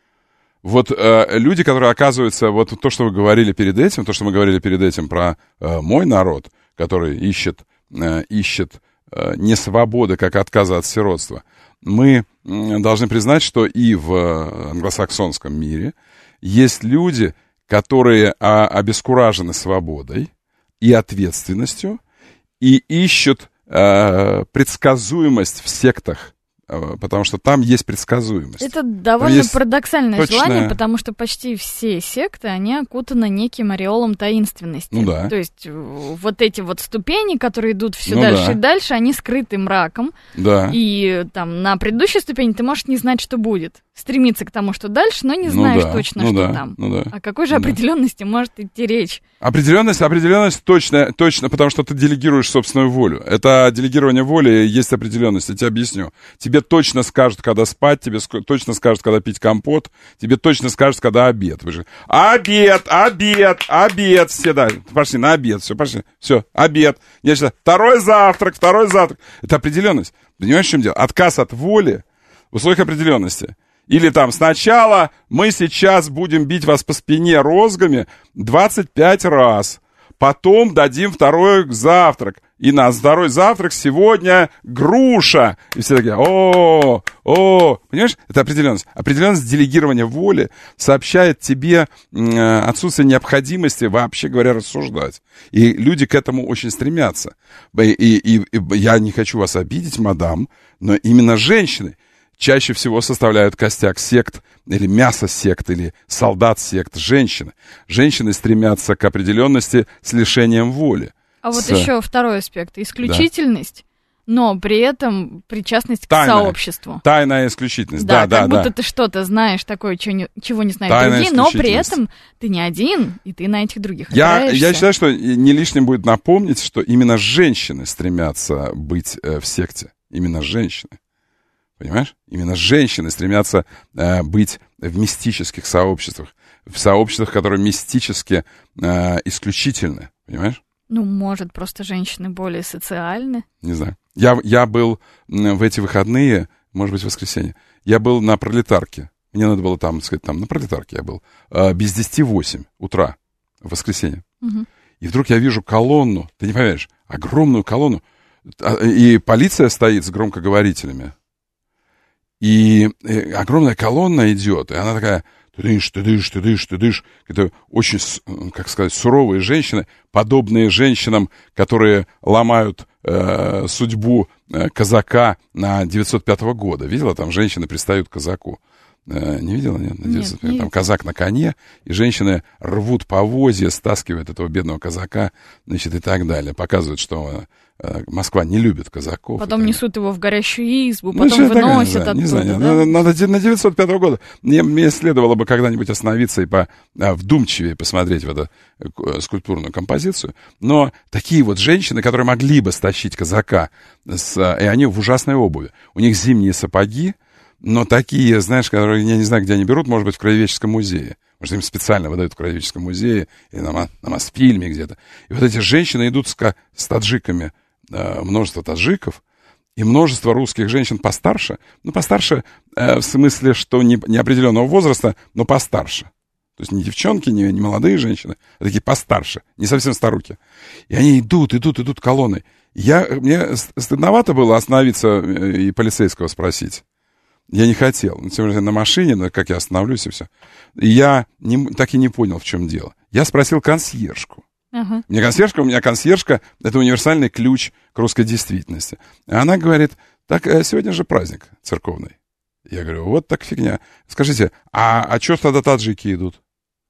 Вот э, люди, которые оказываются, вот то, что вы говорили перед этим, то, что мы говорили перед этим про э, мой народ, который ищет, э, ищет э, не свободы, как отказа от сиротства, мы э, должны признать, что и в э, англосаксонском мире есть люди, которые а, обескуражены свободой и ответственностью, и ищут э, предсказуемость в сектах, потому что там есть предсказуемость. Это довольно есть парадоксальное точное... желание, потому что почти все секты, они окутаны неким ореолом таинственности. Ну да. То есть вот эти вот ступени, которые идут все ну дальше да. и дальше, они скрыты мраком. Да. И там на предыдущей ступени ты можешь не знать, что будет. Стремиться к тому, что дальше, но не знаешь ну да. точно, ну что да. там. Ну да. О какой же ну определенности да. может идти речь? Определенность, определенность точно, точно, потому что ты делегируешь собственную волю. Это делегирование воли есть определенность. Я тебе объясню. Тебе точно скажут, когда спать, тебе точно скажут, когда пить компот, тебе точно скажут, когда обед. Обед, обед, обед. Все, да, пошли на обед, все, пошли. Все, обед. Я сейчас, второй завтрак, второй завтрак. Это определенность. Понимаешь, в чем дело? Отказ от воли в условиях определенности. Или там сначала мы сейчас будем бить вас по спине розгами двадцать пять раз. Потом дадим второй завтрак. И на второй завтрак сегодня груша. И все такие, о, о, понимаешь? Это определенность. Определенность делегирования воли сообщает тебе э, отсутствие необходимости, вообще говоря, рассуждать. И люди к этому очень стремятся. И, и, и я не хочу вас обидеть, мадам, но именно женщины чаще всего составляют костяк сект, или мясо сект, или солдат сект, женщины. Женщины стремятся к определенности с лишением воли. А вот с... еще второй аспект. Исключительность, да. но при этом причастность Тайная. к сообществу. Тайная исключительность, да, да, как да. будто да. ты что-то знаешь такое, чего не, чего не знают Тайная другие, но при этом ты не один, и ты на этих других я, опираешься. я считаю, что не лишним будет напомнить, что именно женщины стремятся быть э, в секте. Именно женщины. Понимаешь? Именно женщины стремятся э, быть в мистических сообществах, в сообществах, которые мистически э, исключительны. Понимаешь? Ну, может, просто женщины более социальны? Не знаю. Я, я был в эти выходные, может быть, в воскресенье, я был на Пролетарке. Мне надо было там, сказать, там на Пролетарке я был. Э, без десяти восемь утра в воскресенье. Угу. И вдруг я вижу колонну, ты не поверишь, огромную колонну. И полиция стоит с громкоговорителями. И огромная колонна идет, и она такая, ты дышь, ты дышь, ты дышь, ты дышь. Это очень, как сказать, суровые женщины, подобные женщинам, которые ломают э, судьбу э, казака на девятьсот пятого года. Видела, там женщины пристают к казаку. Э, не видела? Нет, на девятьсот пятом. Нет, Там казак на коне, и женщины рвут повозья, стаскивают этого бедного казака, значит, и так далее. Показывают, что Москва не любит казаков. Потом несут его в горящую избу, ну, потом выносят такое, оттуда. Не знаю, да? надо, надо на девятьсот пятого года. Мне, мне следовало бы когда-нибудь остановиться и по, а, вдумчивее посмотреть в эту э, скульптурную композицию. Но такие вот женщины, которые могли бы стащить казака, с, и они в ужасной обуви. У них зимние сапоги, но такие, знаешь, которые, я не знаю, где они берут, может быть, в Краеведческом музее. Может, им специально выдают в Краеведческом музее или на, на Мосфильме где-то. И вот эти женщины идут с, с таджиками, э, множество таджиков, и множество русских женщин постарше. Ну, постарше э, в смысле, что не, не определенного возраста, но постарше. То есть не девчонки, не, не молодые женщины, а такие постарше, не совсем старухи. И они идут, идут, идут колонной. Я, мне стыдновато было остановиться и полицейского спросить. Я не хотел. Тем более на машине, но как я остановлюсь и все. И я не, так и не понял, в чем дело. Я спросил консьержку. Uh-huh. Мне консьержка, у меня консьержка, это универсальный ключ к русской действительности. И она говорит, так сегодня же праздник церковный. Я говорю, вот так фигня. Скажите, а, а что тогда таджики идут?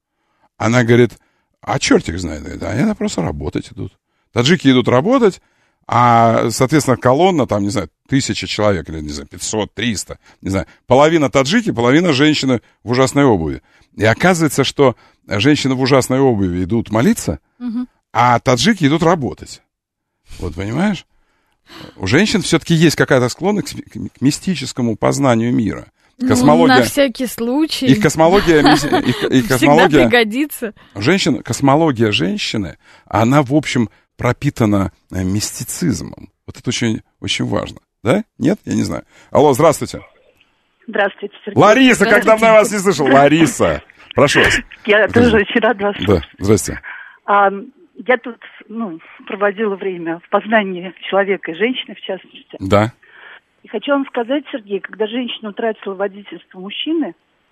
Она говорит, а черт их знает. А они просто работать идут. Таджики идут работать, а, соответственно, колонна, там, не знаю, тысяча человек, или, не знаю, пятьсот, триста, не знаю, половина таджики, половина женщины в ужасной обуви. И оказывается, что женщины в ужасной обуви идут молиться, угу. а таджики идут работать. Вот, понимаешь? У женщин все-таки есть какая-то склонность к, к мистическому познанию мира. Космология, ну, на всякий случай. Их космология, их, их космология, всегда пригодится. Женщина, космология женщины, она, в общем, пропитана мистицизмом. Вот это очень, очень важно. Да? Нет? Я не знаю. Алло, здравствуйте. Здравствуйте, Сергей. Лариса, как давно я вас не слышал? Лариса, прошу вас. Я тоже очень рада вас слышать. Да, здрасте. А, я тут ну, проводила время в познании человека и женщины, в частности. Да. И хочу вам сказать, Сергей, когда женщина утратила водительство мужчины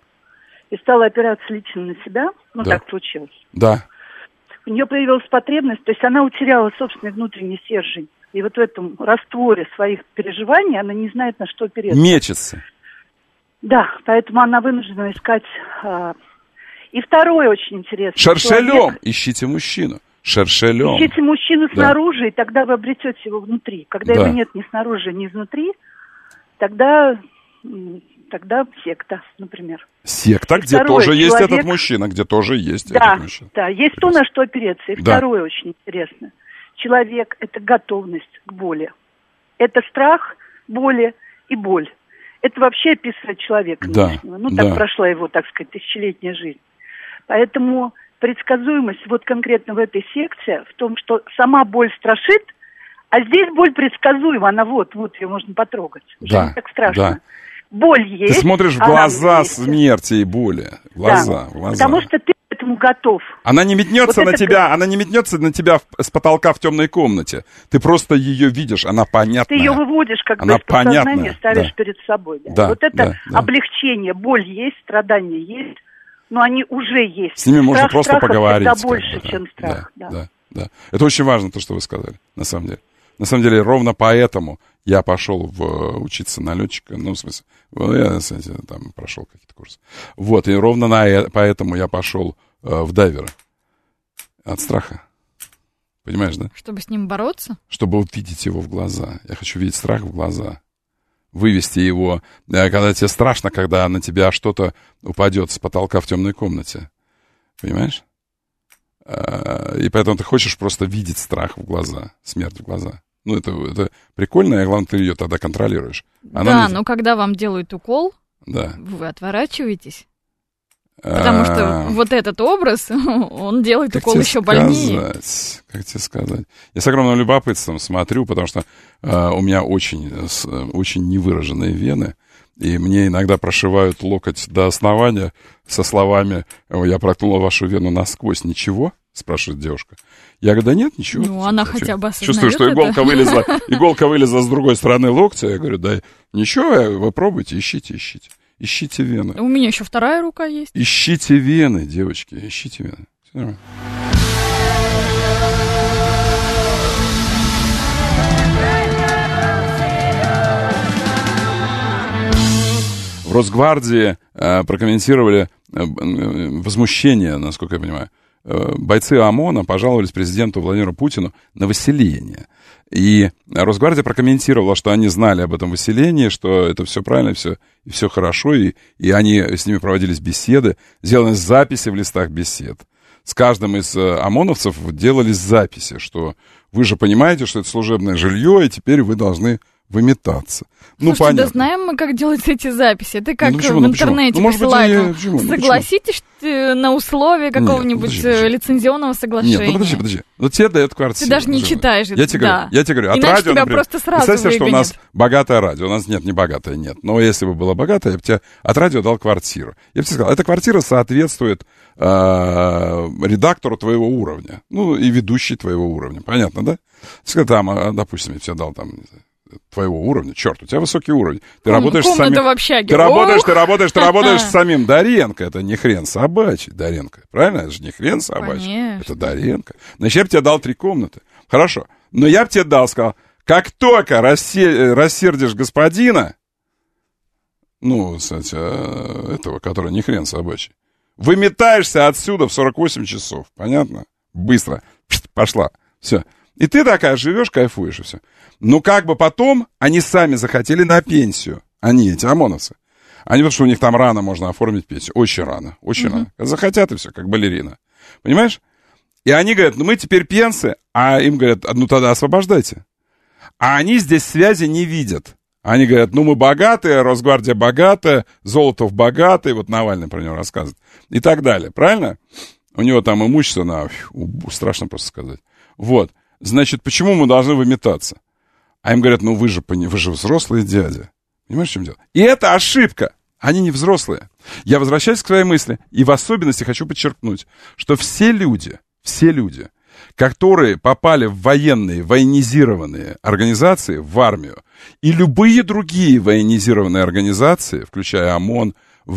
и стала опираться лично на себя, ну Да. так случилось, Да. у нее появилась потребность, то есть она утеряла собственный внутренний стержень. И вот в этом растворе своих переживаний она не знает, на что опереться. Мечется. Да, поэтому она вынуждена искать. А... И второе очень интересно. Шершелем. Человек... Ищите мужчину. Шершелем. Ищите мужчину Да. снаружи, и тогда вы обретете его внутри. Когда Да. его нет ни снаружи, ни изнутри, тогда, м, тогда секта, например. Секта, И где второе, тоже есть человек- этот мужчина, где тоже есть Да, этот мужчина. да, есть то, на что опереться. И Да. второе очень интересно. Человек – это готовность к боли. Это страх, боли и боль. Это вообще описывает человека Да, нынешнего. Ну, да. так прошла его, так сказать, тысячелетняя жизнь. Поэтому предсказуемость вот конкретно в этой секте в том, что сама боль страшит, а здесь боль предсказуема. Она вот, вот ее можно потрогать. Уже Да, не так страшно. да. Боль есть. Ты смотришь в она глаза есть. смерти и боли. В глаза, Да, в глаза. потому что ты к этому готов. Она не метнется Вот на это тебя, она не метнется на тебя в- с потолка в темной комнате. Ты просто ее видишь, она понятная. Ты ее выводишь, как Она бы из подсознания, понятная, ставишь да. перед собой. Да. Да, Вот это да, да. облегчение, боль есть, страдания есть, но они уже есть. С ними можно Страх просто страха поговорить. всегда как больше, бы, да. чем страх. Да, Да. да, да. Это очень важно, то, что вы сказали, на самом деле. На самом деле, ровно поэтому я пошел в, э, учиться на летчика, ну, в смысле, ну, я, кстати, там прошел какие-то курсы. Вот, и ровно на, э- поэтому я пошел э, в дайвера. От страха. Понимаешь, да? Чтобы с ним бороться? Чтобы увидеть его в глаза. Я хочу видеть страх в глаза. Вывести его, э, когда тебе страшно, когда на тебя что-то упадет с потолка в темной комнате. Понимаешь? Э, И поэтому ты хочешь просто видеть страх в глаза, смерть в глаза. Ну, это, это прикольно, и главное, ты ее тогда контролируешь. Она да, мне- но когда вам делают укол, Да. вы отворачиваетесь. Потому что А, вот этот образ, он делает как укол тебе еще больнее. сказать? Как тебе сказать? Я с огромным любопытством смотрю, потому что э, у меня очень, э, с- э, очень невыраженные вены, и мне иногда прошивают локоть до основания со словами «Я проткнула вашу вену насквозь». «Ничего?» — спрашивает девушка. Я говорю, да нет, ничего. Ну, она Чё- хотя бы Чувствую, осознает что иголка это. вылезла, иголка вылезла с другой стороны локтя. Я говорю, да ничего, вы пробуйте, ищите, ищите. Ищите вены. У меня еще вторая рука есть. Ищите вены, девочки, ищите вены. Всё нормально. В Росгвардии э, прокомментировали э, э, возмущение, насколько я понимаю. Э, бойцы ОМОНа пожаловались президенту Владимиру Путину на выселение. И Росгвардия прокомментировала, что они знали об этом выселении, что это все правильно, все, и все хорошо, и, и они, с ними проводились беседы, сделаны записи в листах бесед. С каждым из э, ОМОНовцев делались записи, что вы же понимаете, что это служебное жилье, и теперь вы должны выметаться. Ну, Слушайте, понятно. да знаем мы, как делаются эти записи. Это как Ну, почему? в Ну, почему? интернете Ну, может быть, посылают. и- вам, почему? Ну, Согласитесь э, на условия какого-нибудь подожди, подожди. э, лицензионного соглашения. Нет, ну подожди, подожди. Вот тебе дает квартиру. Ты даже не живой. читаешь Я это, тебе да. говорю, я тебе говорю, от Иначе радио, тебя например, просто сразу представь себе, что у нас выгонят. богатое радио. У нас нет, не богатое, нет. Но если бы было богатое, я бы тебе от радио дал квартиру. Я бы тебе сказал, эта квартира соответствует э, редактору твоего уровня. Ну, и ведущей твоего уровня. Понятно, да? Если там, э, допустим, я тебе дал там, не знаю, твоего уровня, черт, у тебя высокий уровень. Ты Ком- работаешь с комната самим... в общаге. Ты работаешь, Ух! ты работаешь, ты работаешь с самим Даренко. Это не хрен собачий, Даренко. Правильно? Это же не хрен собачий. Конечно. Это Даренко. Значит, я бы тебе дал три комнаты. Хорошо. Но я бы тебе дал, сказал, как только рассе- рассердишь господина, ну, кстати, э, этого, который не хрен собачий, выметаешься отсюда в сорок восемь часов. Понятно? Быстро. Пшт, пошла. Все. И ты такая живешь, кайфуешь, и все. Но как бы потом они сами захотели на пенсию. Они, эти ОМОНовцы. Они, потому что у них там рано можно оформить пенсию. Очень рано. Очень рано. Захотят и все, как балерина. Понимаешь? И они говорят, ну мы теперь пенсы, а им говорят, ну тогда освобождайте. А они здесь связи не видят. Они говорят, ну мы богатые, Росгвардия богатая, Золотов богатый, вот Навальный про него рассказывает. И так далее. Правильно? У него там имущество, на, фу, страшно просто сказать. Вот. Значит, почему мы должны выметаться? А им говорят, ну вы же, вы же взрослые дядя. Понимаешь, в чем дело? И это ошибка. Они не взрослые. Я возвращаюсь к своей мысли, и в особенности хочу подчеркнуть, что все люди, все люди, которые попали в военные, военизированные организации, в армию, и любые другие военизированные организации, включая ОМОН,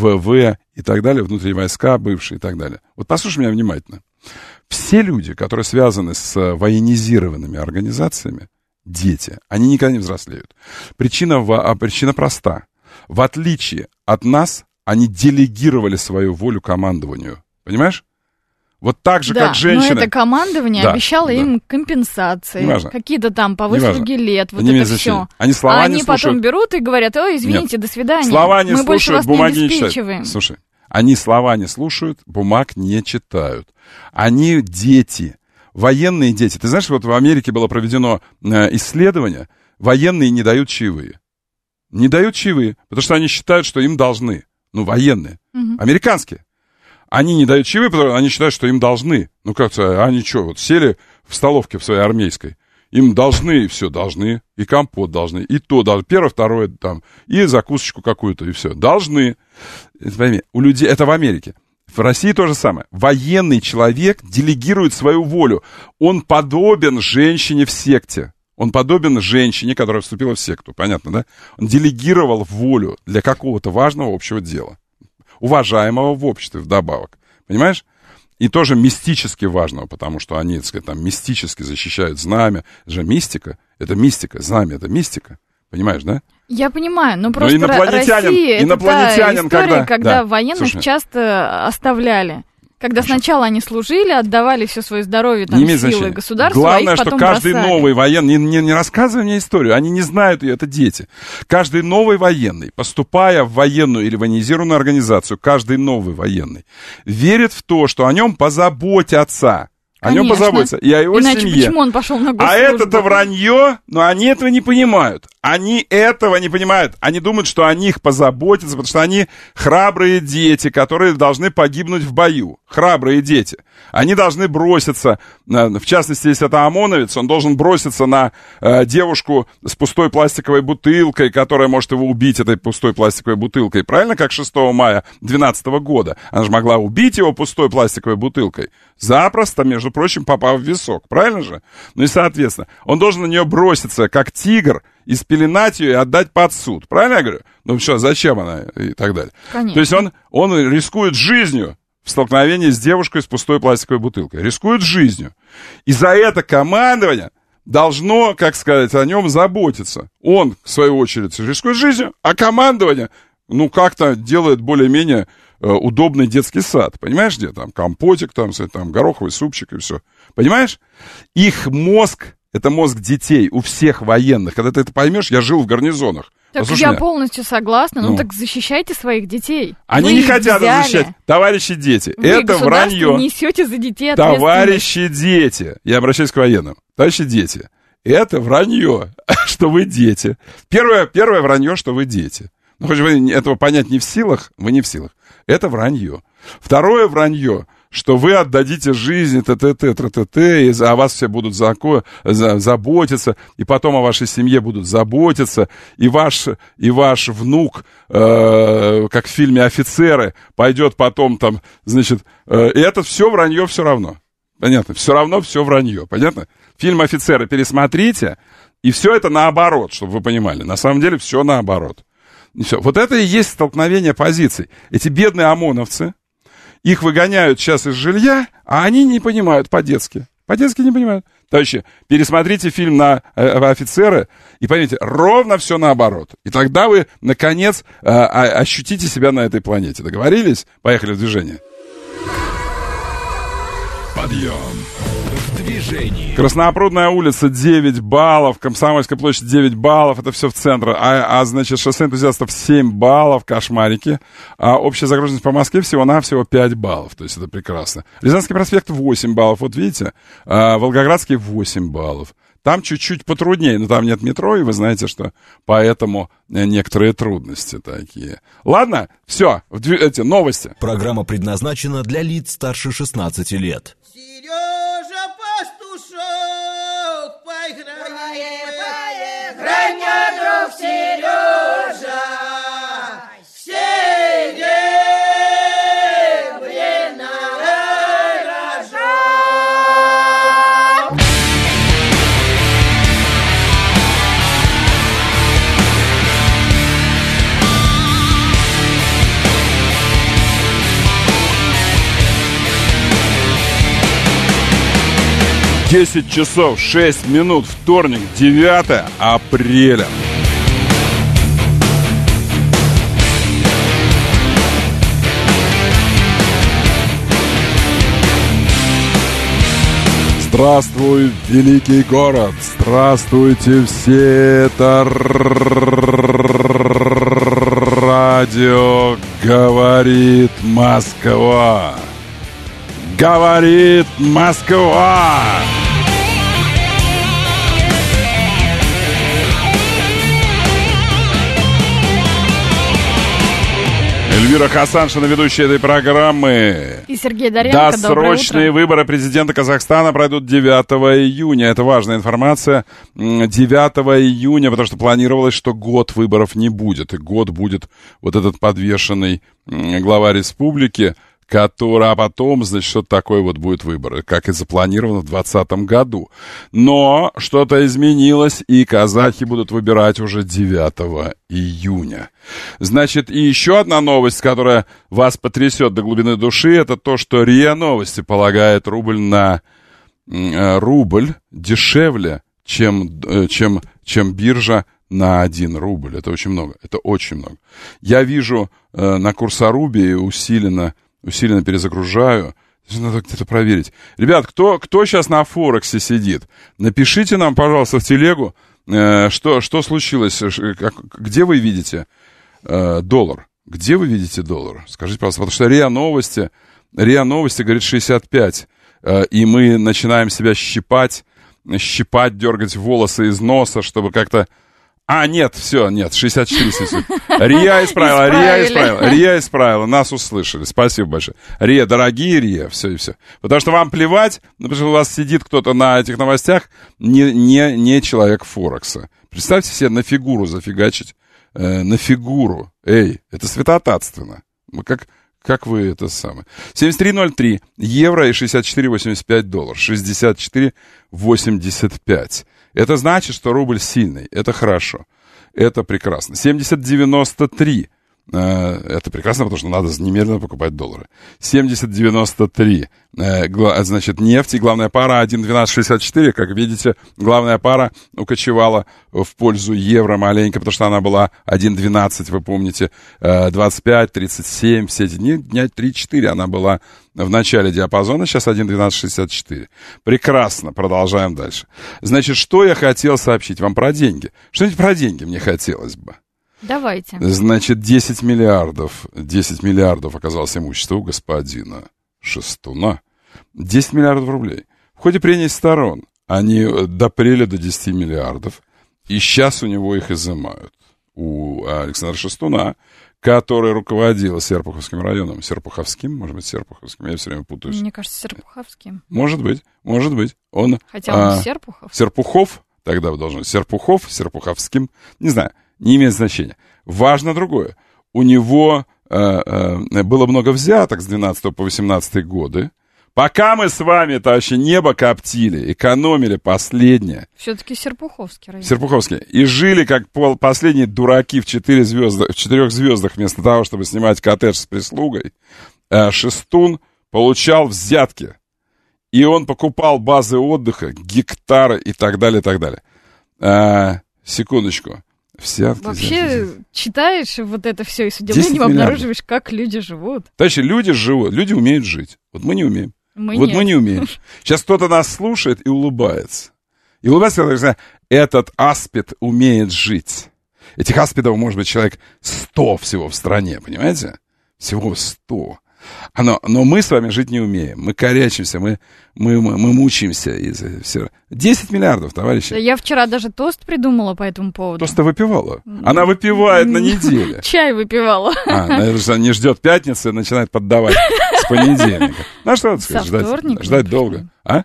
ВВ и так далее, внутренние войска бывшие и так далее. Вот послушай меня внимательно. Все люди, которые связаны с военизированными организациями, дети, они никогда не взрослеют. Причина, в, причина проста. В отличие от нас, они делегировали свою волю командованию. Понимаешь? Вот так же, да, как женщины. Но это командование да, обещало да. им компенсации, Неважно. какие-то там по выслуге лет, вот не это все. Они слова а не они слушают. Потом берут и говорят, ой, извините, Нет. до свидания. Слова не Мы больше слушают, вас бумаги не не читают. обеспечиваем. Слушай, они слова не слушают, бумаг не читают. Они дети, военные дети. Ты знаешь, вот в Америке было проведено э, исследование, военные не дают чаевые. Не дают чаевые, потому что они считают, что им должны. Ну, военные. Угу. Американские. Они не дают чаевые, потому что они считают, что им должны. Ну, как-то, они что, вот сели в столовке в своей армейской, им должны, и все, должны, и компот должны, и то, должны, первое, второе, там, и закусочку какую-то, и все. Должны. Это, пойми, у людей, это в Америке. В России то же самое. Военный человек делегирует свою волю. Он подобен женщине в секте. Он подобен женщине, которая вступила в секту. Понятно, да? Он делегировал волю для какого-то важного общего дела. Уважаемого в обществе вдобавок. Понимаешь? И тоже мистически важного, потому что они, так сказать, там мистически защищают знамя. Это же мистика. Это мистика. Знамя — это мистика. Понимаешь, да? Я понимаю, но просто но инопланетянин, Россия — инопланетянин, это та история, когда, когда да. военных Слушай, часто оставляли. Когда Слушай. сначала они служили, отдавали все свое здоровье, там, Не имеет силы значения. государства, Главное, а их что потом каждый бросали. новый военный, не, не, не рассказывай мне историю, они не знают ее, это дети. Каждый новый военный, поступая в военную или военизированную организацию, каждый новый военный верит в то, что о нем позаботятся. О нем Конечно. позаботятся. И о его Иначе семье. почему он пошел на госслужбу? А это-то вранье, но они этого не понимают. Они этого не понимают. Они думают, что о них позаботятся, потому что они храбрые дети, которые должны погибнуть в бою. Храбрые дети. Они должны броситься, в частности, если это ОМОНовец, он должен броситься на э, девушку с пустой пластиковой бутылкой, которая может его убить этой пустой пластиковой бутылкой. Правильно, как шестого мая две тысячи двенадцатого года? Она же могла убить его пустой пластиковой бутылкой. Запросто, между прочим, попав в висок. Правильно же? Ну и, соответственно, он должен на нее броситься, как тигр, и спеленать ее и отдать под суд. Правильно я говорю? Ну что, зачем она и так далее? Конечно. То есть он, он рискует жизнью в столкновении с девушкой с пустой пластиковой бутылкой. Рискует жизнью. И за это командование должно, как сказать, о нем заботиться. Он, в свою очередь, рискует жизнью, а командование, ну, как-то делает более-менее э, удобный детский сад. Понимаешь, где там компотик, там, там гороховый супчик и все. Понимаешь? Их мозг, это мозг детей у всех военных. Когда ты это поймешь, я жил в гарнизонах. Так Послушай я меня. полностью согласна. Ну, Ну. так защищайте своих детей. Они Вы не их хотят взяли. защищать. Товарищи дети, Вы, это государство, вранье. несете за детей ответственность. Товарищи дети, я обращаюсь к военным. Товарищи дети, это вранье, что вы дети. Первое, первое вранье, что вы дети. Ну, хоть вы этого понять не в силах, вы не в силах. Это вранье. Второе вранье, что вы отдадите жизнь, т-т-т, т-т-т, и о вас все будут зако- за- заботиться, и потом о вашей семье будут заботиться, и ваш, и ваш внук, э, как в фильме «Офицеры», пойдет потом там, значит, э, и это все вранье все равно. Понятно? Все равно все вранье. Понятно? Фильм «Офицеры» пересмотрите, и все это наоборот, чтобы вы понимали. На самом деле все наоборот. И все. Вот это и есть столкновение позиций. Эти бедные ОМОНовцы, их выгоняют сейчас из жилья, а они не понимают по-детски. По-детски не понимают. Товарищи, пересмотрите фильм на э, «Офицеры» и поймите, ровно все наоборот. И тогда вы, наконец, э, ощутите себя на этой планете. Договорились? Поехали в движение. Подъем в движении. Краснопрудная улица девять баллов, Комсомольская площадь девять баллов, это все в центре, а, а значит, шоссе энтузиастов семь баллов, кошмарики, а общая загруженность по Москве всего-навсего пять баллов, то есть это прекрасно. Рязанский проспект восемь баллов, вот видите, а Волгоградский восемь баллов. Там чуть-чуть потруднее, но там нет метро, и вы знаете, что поэтому некоторые трудности такие. Ладно, все, эти новости. Программа предназначена для лиц старше шестнадцати лет. Сережа пастушок, поиграем, поиграем. Сережа, серебряный рожок. десять часов шесть минут, вторник, девятое апреля. Здравствуй, великий город! Здравствуйте все! Это радио «Говорит Москва». Говорит Москва! Эльвира Хасаншина, ведущая этой программы. И Сергей Доренко. Досрочные выборы президента Казахстана пройдут девятого июня. Это важная информация. девятого июня, потому что планировалось, что год выборов не будет. И год будет вот этот подвешенный глава республики, который, а потом, значит, что-то такое вот будет выборы, как и запланировано в двадцатом году. Но что-то изменилось, и казахи будут выбирать уже девятого июня. Значит, и еще одна новость, которая вас потрясет до глубины души, это то, что РИА Новости полагает рубль на э, рубль дешевле, чем, э, чем, чем биржа на один рубль. Это очень много. Это очень много. Я вижу э, на Курсорубе усиленно усиленно перезагружаю. Надо где-то проверить. Ребят, кто, кто сейчас на Форексе сидит? Напишите нам, пожалуйста, в телегу, э, что, что случилось, как, где вы видите э, доллар? Где вы видите доллар? Скажите, пожалуйста, потому что РИА Новости, РИА Новости говорит шестьдесят пять, э, и мы начинаем себя щипать, щипать, дергать волосы из носа, чтобы как-то... А, нет, все, нет, шестьдесят четыре семьдесят. Рия исправила, Рия исправила, Рия исправила, нас услышали, спасибо большое. Рия, дорогие Рия, все и все. Потому что вам плевать, потому что у вас сидит кто-то на этих новостях, не, не, не человек Форекса. Представьте себе на фигуру зафигачить, э, на фигуру. Эй, это святотатственно. Мы как... Как вы это самое? семьдесят три ноль три евро и шестьдесят четыре восемьдесят пять долларов. шестьдесят четыре восемьдесят пять. Это значит, что рубль сильный. Это хорошо. Это прекрасно. семьдесят девяносто три. Это прекрасно, потому что надо немедленно покупать доллары. семьдесят девяносто три. Значит, нефть и главная пара один двенадцать шестьдесят четыре. Как видите, главная пара укочевала в пользу евро маленько, потому что она была один двенадцать, вы помните, двадцать пять, тридцать семь, все эти дни, дня три-четыре она была в начале диапазона, сейчас один двенадцать шестьдесят четыре. Прекрасно, продолжаем дальше. Значит, что я хотел сообщить вам про деньги? Что-нибудь про деньги мне хотелось бы. Давайте. Значит, десять миллиардов, десять миллиардов оказалось имущество у господина Шестуна. десять миллиардов рублей. В ходе прений сторон они допрели до десяти миллиардов, и сейчас у него их изымают. У Александра Шестуна, который руководил Серпуховским районом. Серпуховским, может быть, Серпуховским, я все время путаюсь. Мне кажется, Серпуховским. Может быть, может быть. Он, Хотя он а, Серпухов. Серпухов, тогда должен быть Серпухов, Серпуховским, не знаю. Не имеет значения. Важно другое. У него э, э, было много взяток с двенадцатого по восемнадцатый годы. Пока мы с вами, товарищи, небо коптили, экономили последнее. Все-таки Серпуховский район. Серпуховский. И жили как пол, последние дураки в, четыре звезды, в четырех звездах вместо того, чтобы снимать коттедж с прислугой. Э, Шестун получал взятки. И он покупал базы отдыха, гектары и так далее, и так далее. Э, секундочку. Взятки, Вообще, взятки. Читаешь вот это все и с удивлением обнаруживаешь, как люди живут. Товарищи, люди живут, люди умеют жить. Вот мы не умеем. Мы вот нет. мы не умеем. Сейчас кто-то нас слушает и улыбается. И улыбается, потому что этот аспид умеет жить. Этих аспидов может быть человек сто всего в стране, понимаете? Всего сто. А но, но мы с вами жить не умеем. Мы корячимся, мы, мы, мы, мы мучаемся. Из-за всего. десять миллиардов, товарищи. Я вчера даже тост придумала по этому поводу. Тост-то выпивала. Она выпивает на неделе. Чай выпивала. А, наверное, что не ждет пятницы и начинает поддавать с понедельника. Ну, а что надо сказать? Ждать, ждать долго. А?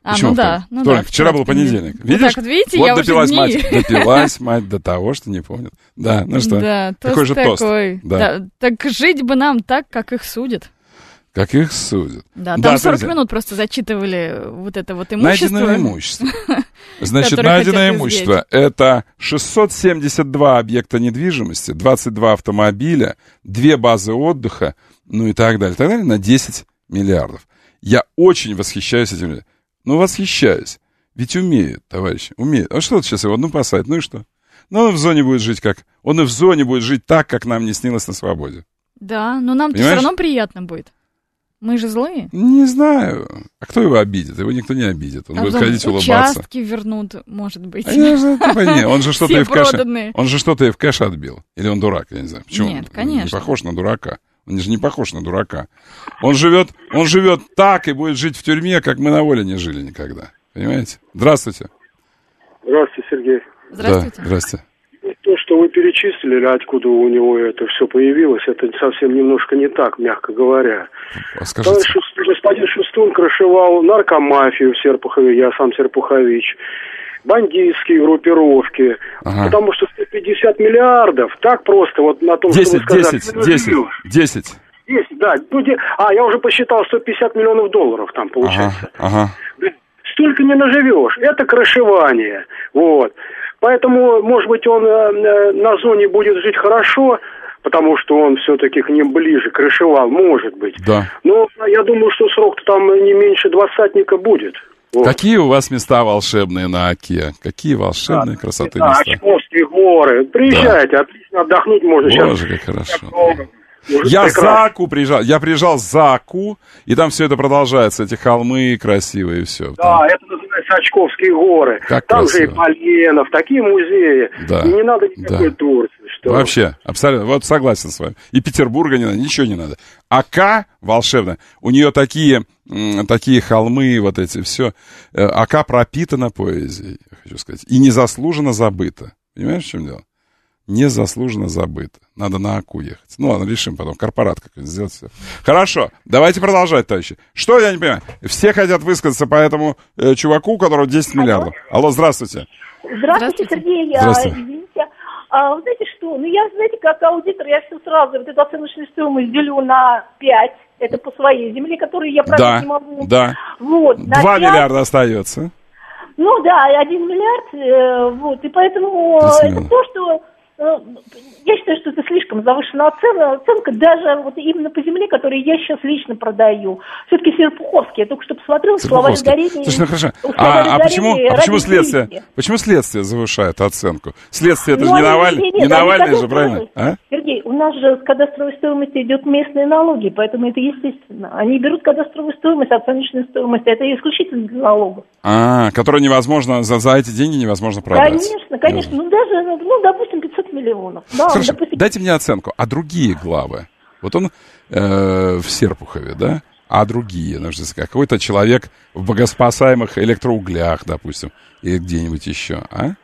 А, Почему ну да, ну вторник? да. Вчера был понедельник. Ну Видишь? так вот, видите, вот я допилась уже мать. дни. Допилась мать до того, что не помнит. Да, ну что? Да, Какой же тост? такой. Да. Да, так жить бы нам так, как их судят. Как их судят. Да, там Да, сорок смотрите. минут просто зачитывали вот это вот имущество. Найденное имущество. Значит, Которое найденное хотят имущество — это шестьсот семьдесят два объекта недвижимости, двадцать два автомобиля, две базы отдыха, ну и так далее, так далее, на десять миллиардов. Я очень восхищаюсь этим людям. Ну, восхищаюсь. Ведь умеют, товарищи, умеют. А что сейчас его, ну, посадить, ну и что? Ну, он в зоне будет жить как... Он и в зоне будет жить так, как нам не снилось на свободе. Да, но нам-то все Понимаешь? равно приятно будет. Мы же злые. Не знаю. А кто его обидит? Его никто не обидит. Он А будет потом ходить улыбаться. участки вернут, может быть. А я же, типа, не, он же что-то Все и в кэше. проданные. Он же что-то и в кэш отбил. Или он дурак, я не знаю. Почему? Нет, Он конечно. не похож на дурака. Он же не похож на дурака. Он живет, он живет так и будет жить в тюрьме, как мы на воле не жили никогда. Понимаете? Здравствуйте. Здравствуйте, Сергей. Здравствуйте. Да, здрасте. То, что вы перечислили, откуда у него это все появилось, это совсем немножко не так, мягко говоря. А скажите. Товарищ Шуст- господин Шустун крышевал наркомафию в Серпухове, я сам Серпухович, бандитские группировки, Ага. потому что сто пятьдесят миллиардов, так просто вот на том, что Десять, вы сказали. десять, ты не десять, живешь. десять. Десять, да. Ну, де- А, я уже посчитал, сто пятьдесят миллионов долларов там получается. Ага, ага. Столько не наживешь. Это крышевание. Вот. Поэтому, может быть, он э, э, на зоне будет жить хорошо, потому что он все-таки к ним ближе, крышевал, может быть. Да. Но я думаю, что срок-то там не меньше двадцатника будет. Вот. Какие у вас места волшебные на Оке? Какие волшебные красоты Да, места? Очковские горы. Приезжайте, отлично отдохнуть можно Боже, сейчас. как хорошо. Уже Я прекрасно. за Аку приезжал. Я приезжал за Аку, и там все это продолжается. Эти холмы красивые и все. Да, это называется Очковские горы. Как там красиво. же и Поленов, такие музеи. Да, И не надо никакой да. Турции. Что... Вообще, абсолютно. Вот согласен с вами. И Петербурга не надо, ничего не надо. Ака волшебная. У нее такие, м, такие холмы, вот эти все. Ака пропитана поэзией, я хочу сказать. И незаслуженно забыта. Понимаешь, в чем дело? Незаслуженно забыто. Надо на Аку ехать. Ну ладно, решим потом. Корпорат какой-нибудь сделать все. Хорошо, давайте продолжать, товарищи. Что, я не понимаю? Все хотят высказаться по этому э, чуваку, у которого десять миллиардов. Алло, здравствуйте. Здравствуйте, Сергей. Здравствуйте. А, извините. А, вы знаете что? Ну, я, знаете, как аудитор, я все сразу, вот эту оценочную стоимость делю на пять. Это по своей земле, которую я продать Да, не могу. да. Вот, на Два пять. миллиарда остается. Ну да, один миллиард. Э, вот, и поэтому десять это миллионов. то, что... э, Я считаю, что это слишком завышенная оценка, оценка даже вот именно по земле, которую я сейчас лично продаю. Все-таки Серпуховский, я только что посмотрела, словарь Серпуховский. ударения. Слушай, ну хорошо. словарь А, а ударения почему, а ради почему следствие? жизни. Почему следствие завышает оценку? Следствие это Ну, же не они- Навальный, нет, не они Навальный же, кадастровые. правильно? А? Сергей, у нас же с кадастровой стоимости идет местные налоги, поэтому это естественно. Они берут кадастровую стоимость, оценочную стоимость, это исключительно для налогов. А, которое невозможно, за, за эти деньги невозможно продать. Конечно, конечно. Ну, даже, ну, допустим, пятьсот миллионов. Да, Хорошо, допустим, дайте мне оценку. А другие главы? Вот он э, в Серпухове, да? А другие? Ну, что, какой-то человек в богоспасаемых электроуглях, допустим, или где-нибудь еще, а?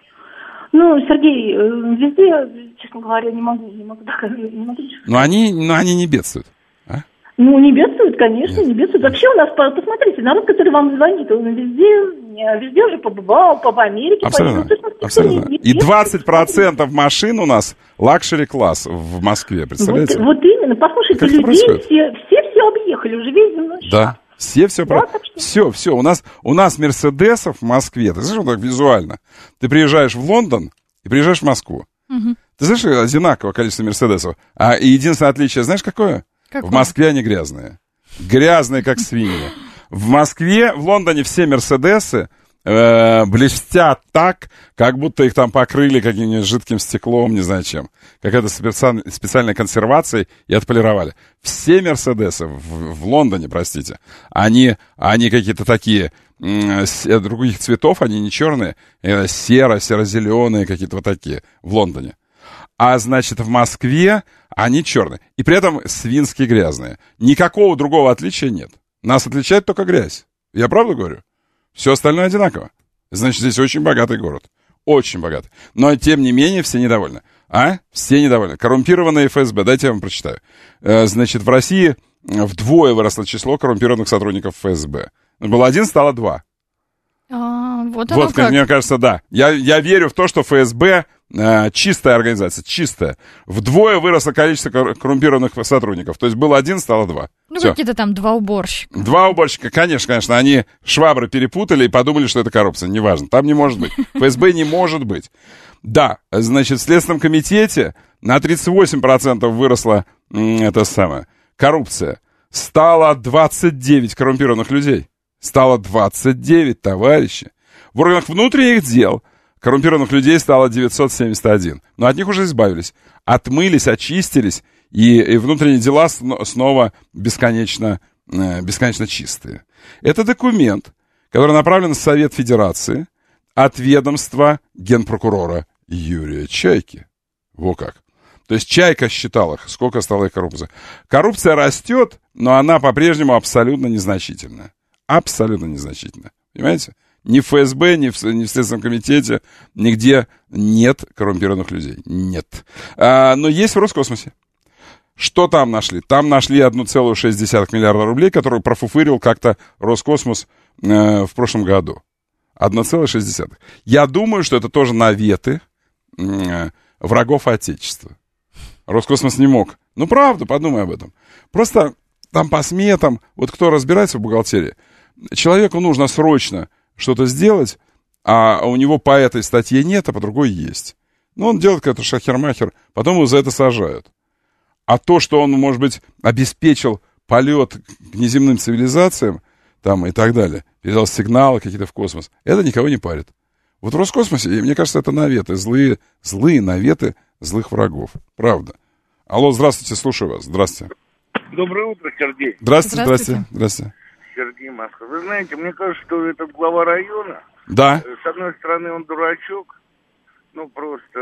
ну, Сергей, э, везде, честно говоря, не могу, не могу, так, не могу ничего. Но они, но они не бедствуют. Ну, не бедствуют, конечно, не бедствуют. Вообще у нас, по- посмотрите, народ, который вам звонит, он везде, э, везде уже побывал, по в Америке. Абсолютно. поехал. То есть, ну, Абсолютно. никто не- И не двадцать процентов машин у нас лакшери-класс в Москве, Вот, представляете? вот именно, послушайте, Как это людей происходит? все, все все объехали, уже весь земной шар. Да. Все, все, Да, про... так что- все, все. У нас, у нас Мерседесов в Москве. Ты знаешь, вот так визуально. Ты приезжаешь в Лондон и приезжаешь в Москву. Мгм. Ты знаешь, одинаковое количество Мерседесов. А и единственное отличие, знаешь, какое? Какое? В Москве они грязные. Грязные, как свиньи. В Москве, в Лондоне все Мерседесы э, блестят так, как будто их там покрыли каким-нибудь жидким стеклом, не знаю чем. Какая-то специаль- специальной консервацией и отполировали. Все Мерседесы в, в Лондоне, простите, они, они какие-то такие м, с- э, других цветов, они не черные, э, серо, серо-зеленые какие-то вот такие в Лондоне. А, значит, в Москве они черные. И при этом свинские грязные. Никакого другого отличия нет. Нас отличает только грязь. Я правду говорю? Все остальное одинаково. Значит, здесь очень богатый город. Очень богатый. Но, тем не менее, все недовольны. А? Все недовольны. Коррумпированные эф эс бэ. Дайте я вам прочитаю. Э, значит, в России вдвое выросло число коррумпированных сотрудников эф эс бэ. Было один, стало два. А, вот оно Вот, как. мне кажется, да. Я, я верю в то, что ФСБ э, чистая организация, чистая. Вдвое выросло количество коррумпированных сотрудников. То есть было один, стало два. Ну, Всё. какие-то там два уборщика. Два уборщика, конечно, конечно. Они швабры перепутали и подумали, что это коррупция. Неважно. Там не может быть. ФСБ не может быть. Да, значит, в Следственном комитете на тридцать восемь процентов выросла м, это самое, коррупция. Стало двадцать девять коррумпированных людей. Стало двадцать девять, товарищи. В органах внутренних дел коррумпированных людей стало девятьсот семьдесят один. Но от них уже избавились. Отмылись, очистились. И, и внутренние дела снова бесконечно, э, бесконечно чистые. Это документ, который направлен в Совет Федерации от ведомства генпрокурора Юрия Чайки. Во как. То есть Чайка считал их, сколько стала их коррупция. Коррупция растет, но она по-прежнему абсолютно незначительная. Абсолютно незначительная. Понимаете? Ни в ФСБ, ни в, ни в Следственном комитете, нигде нет коррумпированных людей. Нет. А, но есть в Роскосмосе. Что там нашли? Там нашли одна целая шесть десятых миллиарда рублей, которую профуфырил как-то Роскосмос э, в прошлом году. одна целая шесть десятых. Я думаю, что это тоже наветы э, врагов Отечества. Роскосмос не мог. Ну, правда, подумай об этом. Просто там по сметам, вот кто разбирается в бухгалтерии, человеку нужно срочно что-то сделать, а у него по этой статье нет, а по другой есть. Ну, он делает какой-то шахер-махер, потом его за это сажают. А то, что он, может быть, обеспечил полет к неземным цивилизациям, там и так далее, передал сигналы какие-то в космос, это никого не парит. Вот в Роскосмосе, мне кажется, это наветы, злые, злые наветы злых врагов. Правда. Алло, здравствуйте, слушаю вас. Здравствуйте. Доброе утро, Сергей. Здравствуйте, здравствуйте. Здравствуйте. Сергей Москва. Вы знаете, мне кажется, что этот глава района, да. С одной стороны, он дурачок, ну, просто,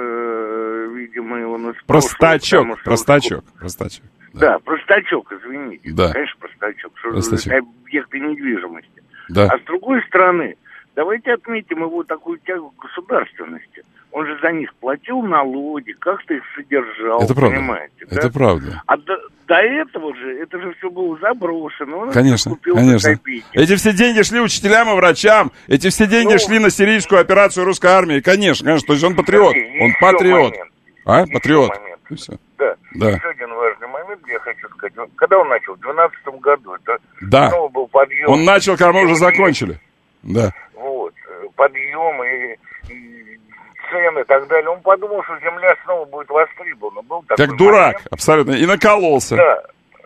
видимо, он из Простачок, прошлого, простачок, вот... простачок. Да. да, простачок, извините. Да. Конечно, простачок, что простачок. Это объекты недвижимости. Да. А с другой стороны, давайте отметим его такую тягу к государственности. Он же за них платил налоги, как-то их содержал, это правда. Понимаете? Это да? правда. А до, до этого же, это же все было заброшено. Он конечно, купил конечно. Эти все деньги шли учителям и врачам, эти все деньги ну, шли на сирийскую операцию русской армии. Конечно, конечно, то есть он патриот, Сергей, он патриот. Момент. А, еще патриот. Момент. И все. Да. да. Еще один важный момент, я хочу сказать. Когда он начал? В две тысячи двенадцатом году. Это да. снова был подъем. Он начал, когда мы уже закончили. Да. Вот. Подъем и, и цены и так далее. Он подумал, что земля снова будет востребована. Был такой как дурак, момент. абсолютно. И накололся. Да,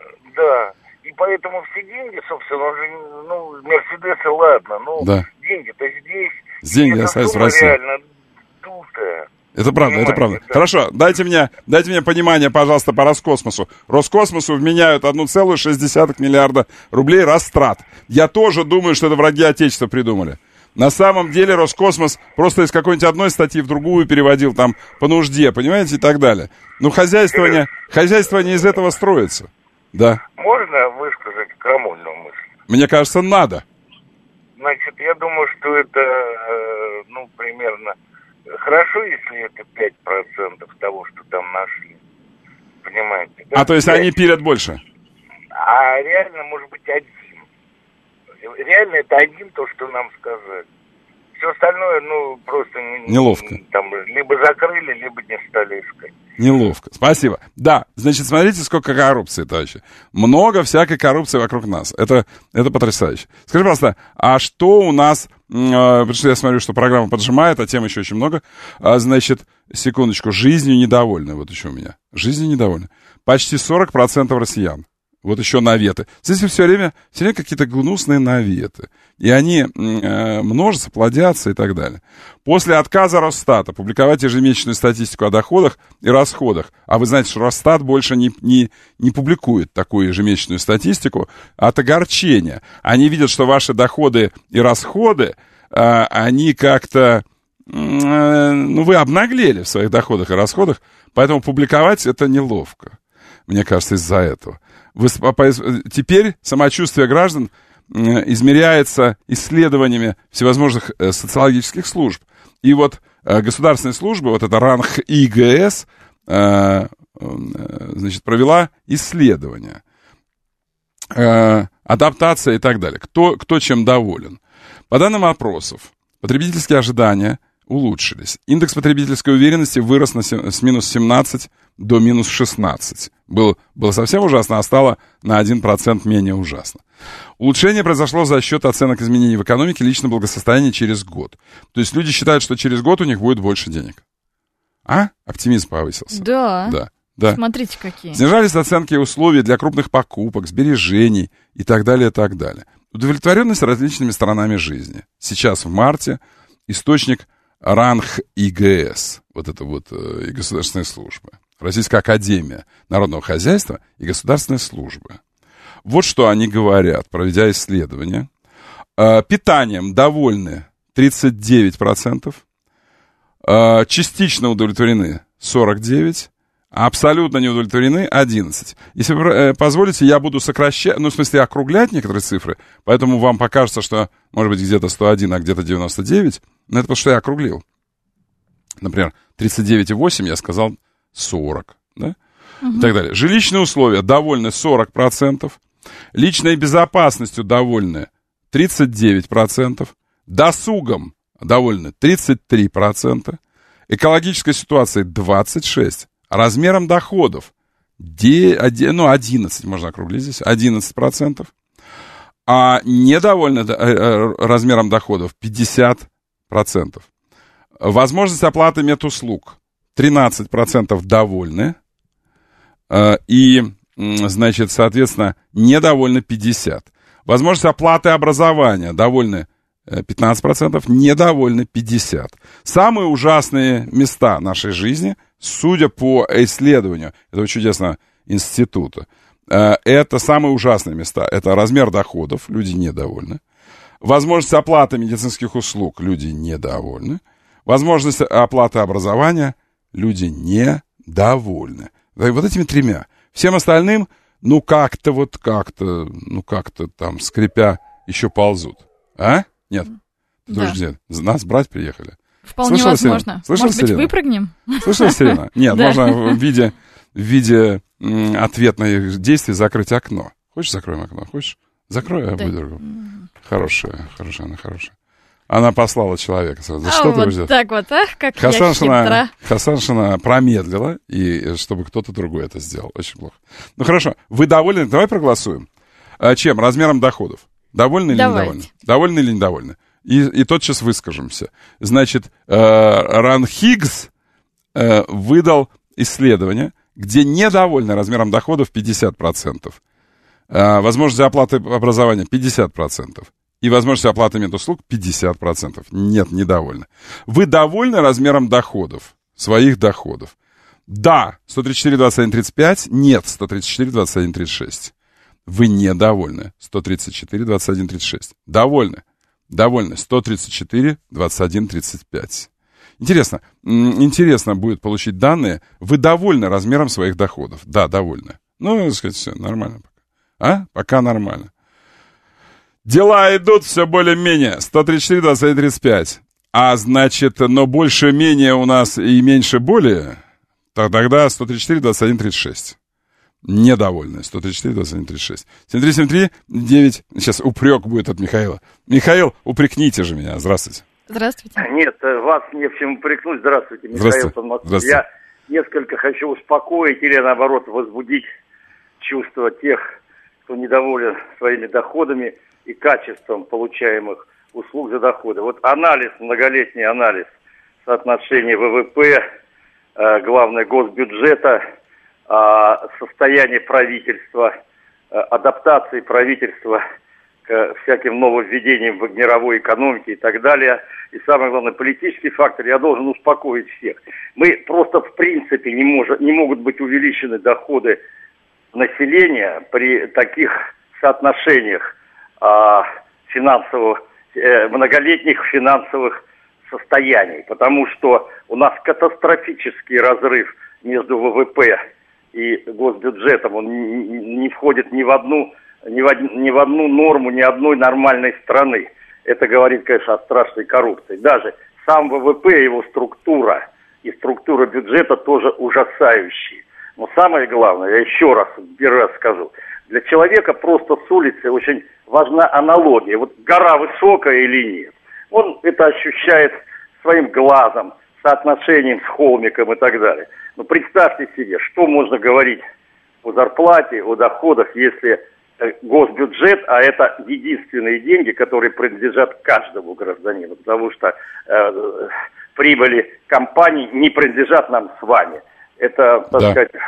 да. И поэтому все деньги, собственно, он же, ну, Мерседесы, ладно, но да. деньги-то здесь. Деньги остались в России. Реально дутая. Это правда, это правда. Да. Хорошо, дайте мне, дайте мне понимание, пожалуйста, по Роскосмосу. Роскосмосу вменяют одна целая шесть десятых миллиарда рублей растрат. Я тоже думаю, что это враги Отечества придумали. На самом деле Роскосмос просто из какой-нибудь одной статьи в другую переводил там по нужде, понимаете, и так далее. Ну, хозяйствование, хозяйствование из этого строится. Да. Можно высказать крамольную мысль? Мне кажется, надо. Значит, я думаю, что это, ну, примерно... Хорошо, если это пять процентов того, что там нашли. Понимаете? Да? А то есть пять. Они пилят больше? А реально, может быть, один. Реально это один, то, что нам сказали. Все остальное, ну, просто... Неловко. Там, либо закрыли, либо не стали искать. Неловко. Спасибо. Да, значит, смотрите, сколько коррупции, товарищи. Много всякой коррупции вокруг нас. Это, это потрясающе. Скажи, пожалуйста, а что у нас... Э, потому что я смотрю, что программа поджимает, а тем еще очень много. А, значит, секундочку. Жизнью недовольны. Вот еще у меня. Жизнью недовольны. Почти сорок процентов россиян. Вот еще наветы. Здесь все время, все время какие-то гнусные наветы. И они э, множатся, плодятся и так далее. После отказа Росстата публиковать ежемесячную статистику о доходах и расходах, а вы знаете, что Росстат больше не, не, не публикует такую ежемесячную статистику, от огорчения. Они видят, что ваши доходы и расходы, э, они как-то... Э, ну, вы обнаглели в своих доходах и расходах, поэтому публиковать это неловко. Мне кажется, из-за этого. Вы, теперь самочувствие граждан измеряется исследованиями всевозможных социологических служб. И вот государственная служба, вот эта РАНХ ИГС, значит, провела исследование. э, адаптация и так далее. Кто, кто чем доволен? По данным опросов, потребительские ожидания улучшились. Индекс потребительской уверенности вырос на, с минус семнадцать до минус шестнадцать. Был, было совсем ужасно, а стало на один процент менее ужасно. Улучшение произошло за счет оценок изменений в экономике личного благосостояния через год. То есть люди считают, что через год у них будет больше денег. А? Оптимизм повысился. Да. Да. Да. Смотрите, какие. Снижались оценки и условия для крупных покупок, сбережений и так далее, и так далее. Удовлетворенность различными сторонами жизни. Сейчас в марте источник РАНХ ИГС, вот это вот э, и государственные службы. Российская академия народного хозяйства и государственной службы. Вот что они говорят, проведя исследование. Э, питанием довольны тридцать девять процентов, э, частично удовлетворены сорок девять процентов, а абсолютно не удовлетворены одиннадцать процентов. Если вы э, позволите, я буду сокращать, ну, в смысле, округлять некоторые цифры, поэтому вам покажется, что, может быть, где-то сто один, а где-то девяносто девять, но это потому что я округлил. Например, тридцать девять целых восемь десятых я сказал сорок, да? Угу. И так далее. Жилищные условия довольны сорок процентов, личной безопасностью довольны тридцать девять процентов, досугом довольны тридцать три процента, экологической ситуацией двадцать шесть процентов, размером доходов де, ну, одиннадцать, можно округлить здесь, одиннадцать процентов, а недовольны размером доходов пятьдесят процентов. Возможность оплаты медуслуг тринадцать процентов довольны, и, значит, соответственно, недовольны пятьдесят процентов. Возможность оплаты образования довольны пятнадцать процентов, недовольны пятьдесят процентов. Самые ужасные места нашей жизни, судя по исследованию этого чудесного института, это самые ужасные места. Это размер доходов, люди недовольны. Возможность оплаты медицинских услуг, люди недовольны. Возможность оплаты образования, люди недовольны. Вот этими тремя. Всем остальным, ну, как-то вот как-то, ну, как-то там, скрипя, еще ползут. А? Нет? Ты Да. тоже нет? Нас брать приехали? Вполне Слышала возможно. сирену? Слышала Может быть, сирену? выпрыгнем? Слышала сирена? Нет, Да. можно в виде, в виде м, ответных действий закрыть окно. Хочешь, закроем окно? Хочешь? Закрой, а Да. выдергу. Хорошая, хорошая, она хорошая. Она послала человека сразу. Да А, что ты вот будешь делать? так вот, а? Как я Хасаншина, хитра. Хасаншина промедлила, и чтобы кто-то другой это сделал. Очень плохо. Ну хорошо, вы довольны? Давай проголосуем. А, чем? Размером доходов. Довольны или Давайте. недовольны? Довольны или недовольны? И, и тотчас выскажемся. Значит, э, Ран Хиггс э, выдал исследование, где недовольны размером доходов пятьдесят процентов. Э, возможность оплаты образования пятьдесят процентов. И возможность оплаты медуслуг пятьдесят процентов. Нет, недовольны. Вы довольны размером доходов, своих доходов? Да, сто тридцать четыре двадцать один тридцать пять. Нет, сто тридцать четыре двадцать один тридцать шесть. Вы недовольны. сто тридцать четыре двадцать один тридцать шесть. Довольны. Довольны. сто тридцать четыре двадцать один тридцать пять. Интересно. Интересно будет получить данные. Вы довольны размером своих доходов? Да, довольны. Ну, так сказать, все нормально пока. А? Пока нормально. Дела идут все более-менее. сто тридцать четыре двадцать один тридцать пять. А значит, но больше-менее у нас и меньше-более, тогда сто тридцать четыре двадцать один тридцать шесть. Недовольны. сто тридцать четыре двадцать один тридцать шесть. семь три семь три девять. Сейчас упрек будет от Михаила. Михаил, упрекните же меня. Здравствуйте. Здравствуйте. Нет, вас не в чем упрекнуть. Здравствуйте, Михаил Здравствуйте. Подмосковье. Здравствуйте. Я несколько хочу успокоить или, наоборот, возбудить чувства тех, кто недоволен своими доходами и качеством получаемых услуг за доходы. Вот анализ, многолетний анализ соотношения ВВП, э, главное, госбюджета, э, состояние правительства, э, адаптации правительства к всяким нововведениям в мировой экономике и так далее. И самое главное, политический фактор. Я должен успокоить всех. Мы просто в принципе не, может, не могут быть увеличены доходы населения при таких соотношениях а, финансовых, э, многолетних финансовых состояний. Потому что у нас катастрофический разрыв между ВВП и госбюджетом. Он не, не входит ни в одну, ни в, ни в одну норму ни одной нормальной страны. Это говорит, конечно, о страшной коррупции. Даже сам ВВП, его структура и структура бюджета тоже ужасающие. Но самое главное, я еще раз, первый раз скажу, Для человека просто с улицы очень важна аналогия. Вот гора высокая или нет. Он это ощущает своим глазом, соотношением с холмиком и так далее. Но представьте себе, что можно говорить о зарплате, о доходах, если госбюджет, а это единственные деньги, которые принадлежат каждому гражданину, потому что э, прибыли компаний не принадлежат нам с вами. Это, так да. сказать,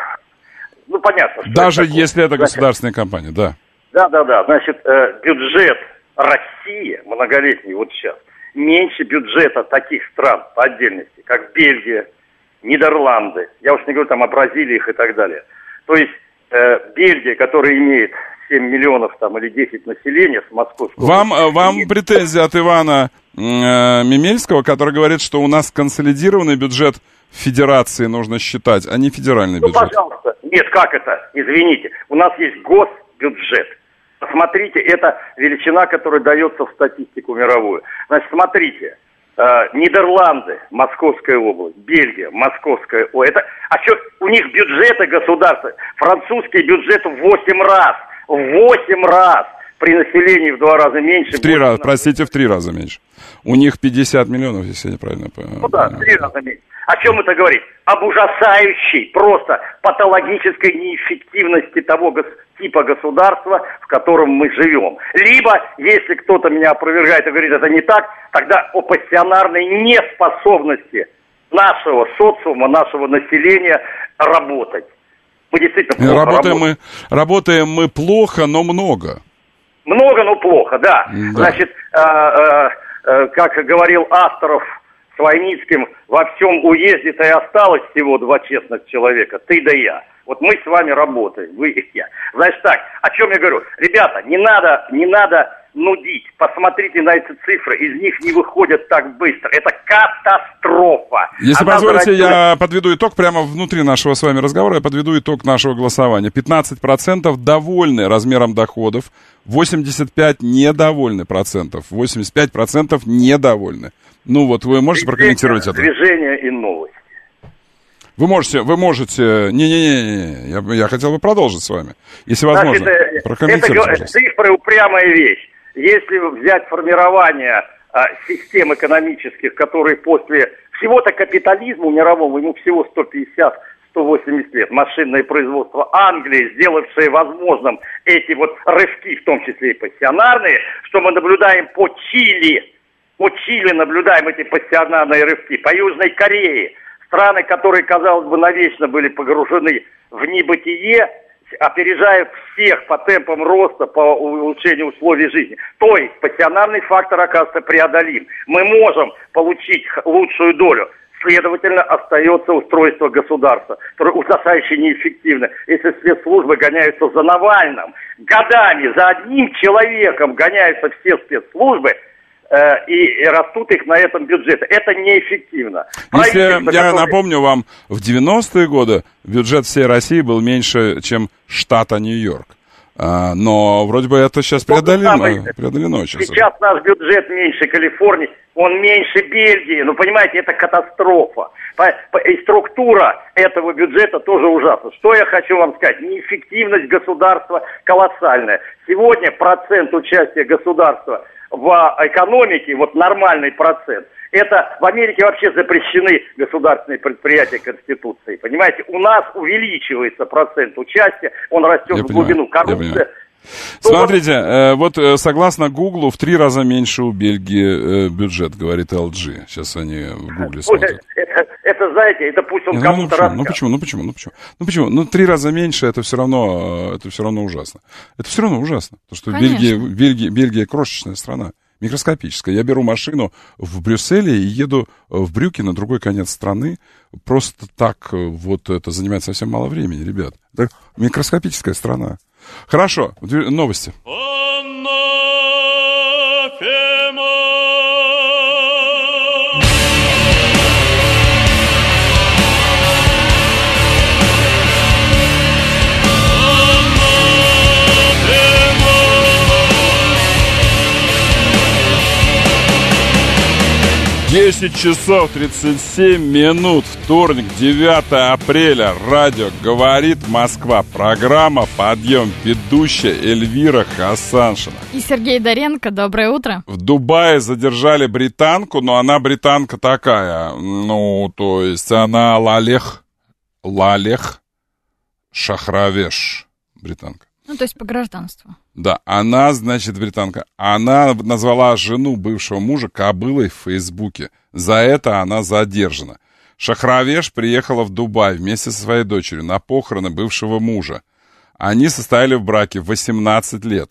ну понятно. Что Даже это если это Значит, государственная компания, да. Да, да, да. Значит, э, бюджет России, многолетний вот сейчас, меньше бюджета таких стран по отдельности, как Бельгия, Нидерланды. Я уж не говорю там о Бразилии и так далее. То есть э, Бельгия, которая имеет семь миллионов там, или десять населения с московского... Вам, вам претензия от Ивана э, Мемельского, который говорит, что у нас консолидированный бюджет федерации нужно считать, а не федеральный ну, бюджет. Пожалуйста. Нет, как это? Извините. У нас есть госбюджет. Посмотрите, это величина, которая дается в статистику мировую. Значит, смотрите. Э, Нидерланды, Московская область, Бельгия, Московская область. Это, а что, у них бюджеты государства, французский бюджет в восемь раз. В восемь раз при населении в два раза меньше. В три раза, простите, в три раза меньше. У них пятьдесят миллионов, если я правильно понимаю. Ну да, в три раза меньше. О чем это говорит? Об ужасающей, просто патологической неэффективности того гос- типа государства, в котором мы живем. Либо, если кто-то меня опровергает и говорит, это не так, тогда о пассионарной неспособности нашего социума, нашего населения работать. Мы действительно плохо работаем. работаем. Мы, работаем мы плохо, но много. Много, но плохо, да. да. Значит, э, э, э, как говорил Асторов с Войницким, во всем уезде-то и осталось всего два честных человека, ты да я. Вот мы с вами работаем, вы и я. Значит так, о чем я говорю? Ребята, не надо, не надо нудить. Посмотрите на эти цифры, из них не выходят так быстро. Это катастрофа. Если Она позволите, зародилась... я подведу итог прямо внутри нашего с вами разговора. Я подведу итог нашего голосования. пятнадцать процентов довольны размером доходов, восемьдесят пять процентов недовольны процентов, восемьдесят пять процентов недовольны. Ну вот, вы можете прокомментировать это? Движение и новость. Вы можете, вы можете... Не-не-не, я, я хотел бы продолжить с вами. Если возможно, Значит, прокомментируйте, это цифры упрямая вещь. Если взять формирование а, систем экономических, которые после всего-то капитализму мировому, ему всего сто пятьдесят - сто восемьдесят лет, машинное производство Англии, сделавшее возможным эти вот рывки, в том числе и пассионарные, что мы наблюдаем по Чили, по Чили наблюдаем эти пассионарные рывки, по Южной Корее, страны, которые, казалось бы, навечно были погружены в небытие, опережают всех по темпам роста, по улучшению условий жизни. То есть пассионарный фактор, оказывается, преодолим. Мы можем получить лучшую долю. Следовательно, остается устройство государства, которое ужасающе неэффективно. Если спецслужбы гоняются за Навальным, годами за одним человеком гоняются все спецслужбы, и растут их на этом бюджете. Это неэффективно. Если я который... напомню вам, в девяностые годы бюджет всей России был меньше, чем штата Нью-Йорк. А, но вроде бы это сейчас преодолено, преодолено сейчас. Сейчас наш бюджет меньше Калифорнии, он меньше Бельгии. Ну, понимаете, это катастрофа. И структура этого бюджета тоже ужасна. Что я хочу вам сказать? Неэффективность государства колоссальная. Сегодня процент участия государства в экономике, вот нормальный процент, это в Америке вообще запрещены государственные предприятия Конституции. Понимаете, у нас увеличивается процент участия, он растет я в глубину. Коррупция. Смотрите, э, вот э, согласно Гуглу, в три раза меньше у Бельгии э, бюджет, говорит эл джи. Сейчас они в Гугле смотрят. Это, это, знаете, это пусть он ну, кому-то ну, расскажет. Ну почему, ну почему, ну почему? Ну почему? Ну три раза меньше, это все равно, это все равно ужасно. Это все равно ужасно. Потому что Бельгия, Бельгия, Бельгия крошечная страна, микроскопическая. Я беру машину в Брюсселе и еду в Брюке на другой конец страны. Просто так вот это занимает совсем мало времени, ребят. Это микроскопическая страна. Хорошо, новости. десять часов тридцать семь минут, вторник, девятое апреля. Радио «Говорит Москва». Программа «Подъем». Ведущая Эльвира Хасаншина. И Сергей Доренко. Доброе утро. В Дубае задержали британку, но она британка такая. Ну, то есть она Лалех, Лалех Шахравеш. Британка. Ну, то есть по гражданству. Да, она, значит, британка. Она назвала жену бывшего мужа кобылой в Фейсбуке. За это она задержана. Шахравеш приехала в Дубай вместе со своей дочерью на похороны бывшего мужа. Они состояли в браке восемнадцать лет.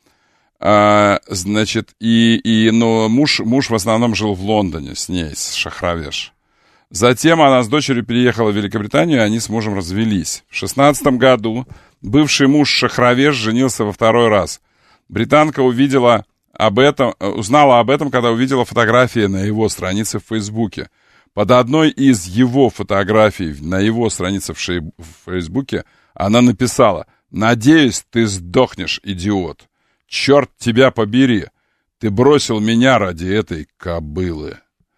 А, значит, и, и, но муж, муж в основном жил в Лондоне с ней, с Шахравеш. Затем она с дочерью переехала в Великобританию, и они с мужем развелись. В шестнадцатом году бывший муж Шахравеш женился во второй раз. Британка увидела об этом, узнала об этом, когда увидела фотографии на его странице в Фейсбуке. Под одной из его фотографий на его странице в, шей, в Фейсбуке она написала: «Надеюсь, ты сдохнешь, идиот. Черт тебя побери. Ты бросил меня ради этой кобылы».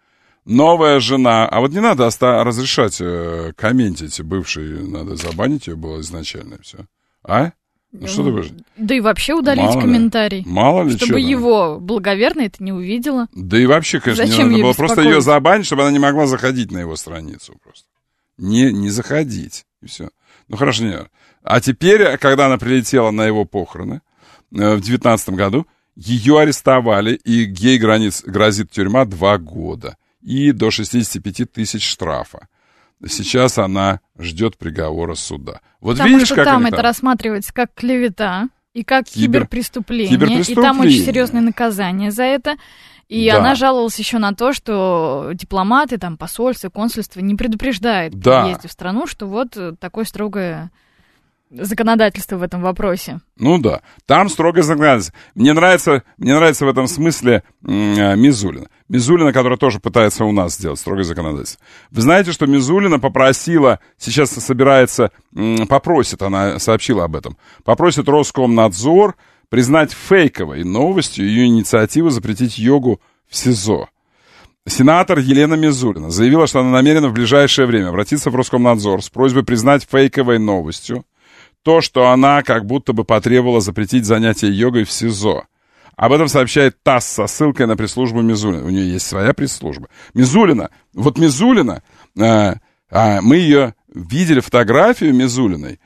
Новая жена, а вот не надо оста- разрешать э, комментить бывшей, надо забанить ее было изначально, все. А? Ну, что ты будешь? Да и вообще удалить Мало комментарий. Ли. Мало ли чтобы что его благоверно это не увидела. Да и вообще, конечно, Зачем не надо было беспокоить? просто ее забанить, чтобы она не могла заходить на его страницу просто. Не, не заходить, и все. Ну, хорошо, не. А теперь, когда она прилетела на его похороны э, в девятнадцатом году, ее арестовали, и ей границ, грозит тюрьма два года. И до шестьдесят пять тысяч штрафа. Сейчас она ждет приговора суда. Вот Потому видишь, что как там они это там? рассматривается как клевета и как Кибер... киберпреступление, киберпреступление. И там очень серьезные наказания за это. И да. она жаловалась еще на то, что дипломаты, там, посольства, консульства не предупреждают да. при въезде в страну, что вот такое строгое законодательство в этом вопросе. Ну да, там строгое законодательство. Мне нравится, мне нравится в этом смысле м- Мизулина. Мизулина, которая тоже пытается у нас сделать строгое законодательство. Вы знаете, что Мизулина попросила, сейчас собирается, м- попросит, она сообщила об этом, попросит Роскомнадзор признать фейковой новостью ее инициативу запретить йогу в СИЗО. Сенатор Елена Мизулина заявила, что она намерена в ближайшее время обратиться в Роскомнадзор с просьбой признать фейковой новостью то, что она как будто бы потребовала запретить занятия йогой в СИЗО. Об этом сообщает ТАСС со ссылкой на пресс-службу Мизулина. У нее есть своя пресс-служба. Мизулина, вот Мизулина, э, э, мы ее видели фотографию Мизулиной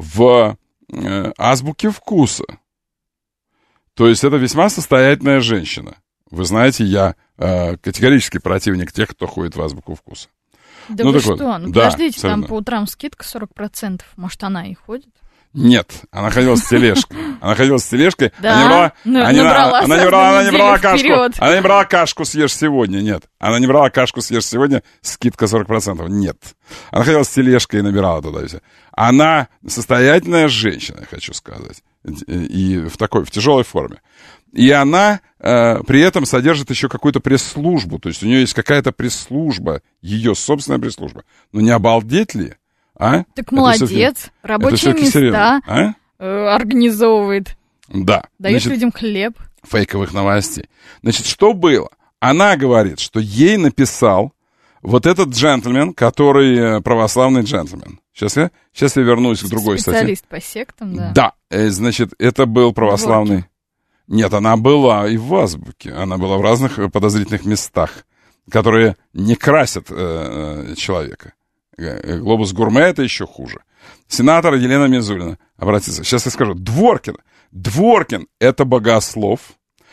в э, азбуке вкуса. То есть это весьма состоятельная женщина. Вы знаете, я э, категорически противник тех, кто ходит в азбуку вкуса. Да ну, вы что? Вот. Ну, да, подождите, абсолютно. там по утрам скидка сорок процентов. Может, она и ходит? Нет, она ходила с тележкой. Она ходила с тележкой. Да, она не брала, ну, она, набрала она не брала, она не брала кашку. Вперед. Она не брала кашку съешь сегодня, нет. Она не брала кашку съешь сегодня, скидка сорок процентов, нет. Она ходила с тележкой и набирала туда все. Она состоятельная женщина, я хочу сказать. И в такой, в тяжелой форме. И она э, при этом содержит еще какую-то пресс-службу. То есть у нее есть какая-то пресс-служба, ее собственная пресс-служба. Ну не обалдеть ли? А? Так это молодец, рабочие места а? э, организовывает. Да. Дает Значит, людям хлеб. Фейковых новостей. Значит, что было? Она говорит, что ей написал вот этот джентльмен, который православный джентльмен. Сейчас я, сейчас я вернусь к другой статье. Специалист по сектам, да. Да, э, значит, это был православный... Дворки. Нет, она была и в азбуке. Она была в разных подозрительных местах, которые не красят э, человека. Глобус гурме — это еще хуже. Сенатор Елена Мизулина обратится. Сейчас я скажу. Дворкин. Дворкин — это богослов,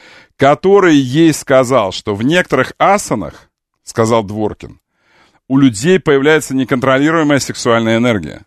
который ей сказал, что в некоторых асанах, сказал Дворкин, у людей появляется неконтролируемая сексуальная энергия.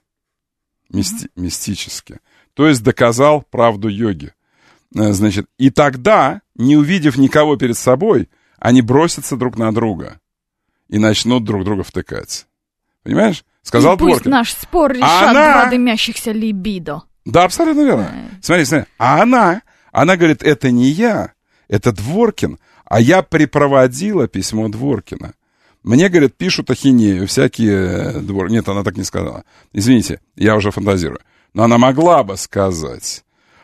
Мисти- mm-hmm. Мистически. То есть доказал правду йоги. Значит, и тогда, не увидев никого перед собой, они бросятся друг на друга и начнут друг друга втыкать. Понимаешь? Сказал и пусть Дворкин. наш спор решат а она... два дымящихся либидо. Да, абсолютно верно. А... Смотри, смотри. А она, она говорит, это не я, это Дворкин, а я припроводила письмо Дворкина. Мне, говорит, пишут ахинею, всякие двор... Нет, она так не сказала. Извините, я уже фантазирую. Но она могла бы сказать,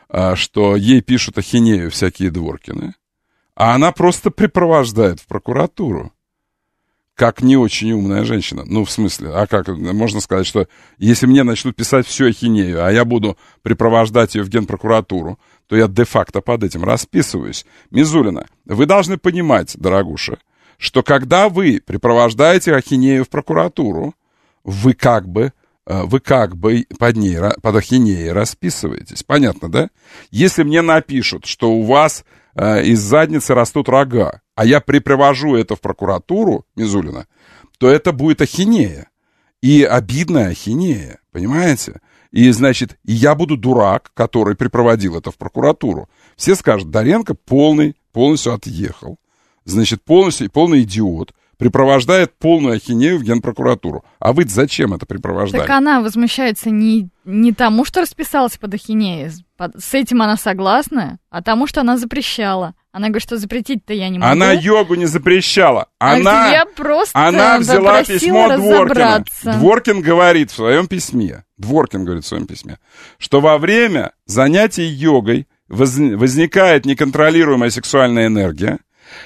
что ей пишут ахинею всякие Дворкины, а она просто припровождает в прокуратуру. как не очень умная женщина. Ну, в смысле, а как? Можно сказать, что если мне начнут писать всю ахинею, а я буду припровождать ее в Генпрокуратуру, то я де-факто под этим расписываюсь. Мизулина, вы должны понимать, дорогуша, что когда вы припровождаете ахинею в прокуратуру, вы как бы, вы как бы под ней, под ахинеей расписываетесь. Понятно, да? Если мне напишут, что у вас э, из задницы растут рога, а я припровожу это в прокуратуру, Мизулина, то это будет ахинея. И обидная ахинея, понимаете? И, значит, и я буду дурак, который припроводил это в прокуратуру. Все скажут, Доренко полный, полностью отъехал. Значит, полностью, полный идиот. Припровождает полную ахинею в Генпрокуратуру. А вы зачем это припровождаете? Так она возмущается не, не тому, что расписалась под ахинеей. Под, с этим она согласна, а тому, что она запрещала. Она говорит, что запретить-то я не могу. Она йогу не запрещала. Она, я просто она взяла письмо Дворкина. Дворкин говорит в своем письме, Дворкин говорит в своем письме, что во время занятий йогой воз, возникает неконтролируемая сексуальная энергия,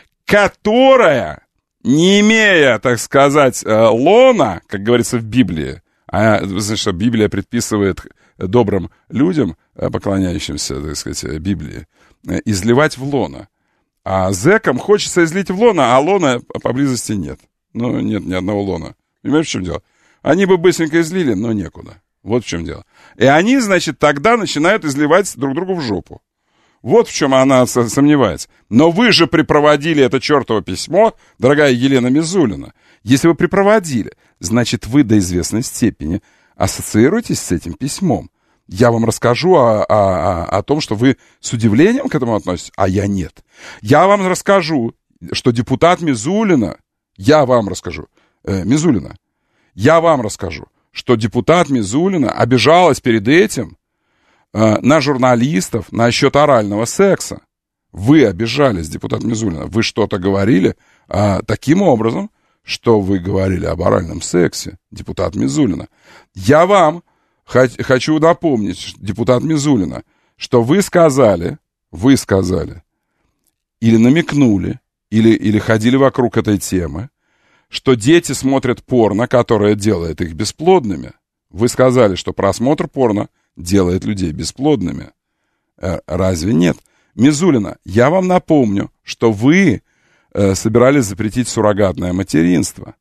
которая, не имея, так сказать, лона, как говорится в Библии, а значит, что Библия предписывает добрым людям, поклоняющимся, так сказать, Библии, изливать в лона. А зэкам хочется излить в лона, а лона поблизости нет. Ну, нет ни одного лона. Понимаешь, в чем дело? Они бы быстренько излили, но некуда. Вот в чем дело. И они, значит, тогда начинают изливать друг другу в жопу. Вот в чем она сомневается. Но вы же припроводили это чертово письмо, дорогая Елена Мизулина. Если вы припроводили, значит, вы до известной степени ассоциируетесь с этим письмом. Я вам расскажу о, о, о том, что вы с удивлением к этому относитесь, а я нет. Я вам расскажу, что депутат Мизулина, я вам расскажу, э, Мизулина, я вам расскажу, что депутат Мизулина обижалась перед этим э, на журналистов насчет орального секса. Вы обижались, депутат Мизулина. Вы что-то говорили э, таким образом, что вы говорили об оральном сексе, депутат Мизулина. Я вам хочу напомнить, депутат Мизулина, что вы сказали, вы сказали, или намекнули, или, или ходили вокруг этой темы, что дети смотрят порно, которое делает их бесплодными. Вы сказали, что просмотр порно делает людей бесплодными. Разве нет? Мизулина, я вам напомню, что вы э, собирались запретить суррогатное материнство.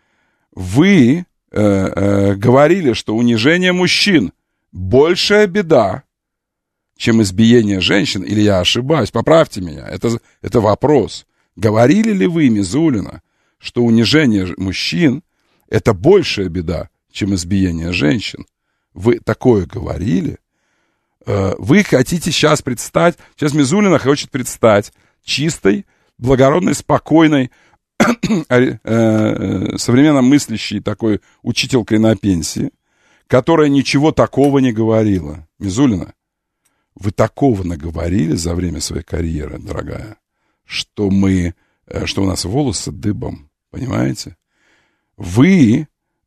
Вы э, э, говорили, что унижение мужчин большая беда, чем избиение женщин, или я ошибаюсь? Поправьте меня, это, это вопрос. Говорили ли вы, Мизулина, что унижение мужчин — это большая беда, чем избиение женщин? Вы такое говорили? Вы хотите сейчас предстать, сейчас Мизулина хочет предстать чистой, благородной, спокойной, современно мыслящей такой учителькой на пенсии, которая ничего такого не говорила. Мизулина, вы такого наговорили за время своей карьеры, дорогая, что мы, что у нас волосы дыбом, понимаете? Вы,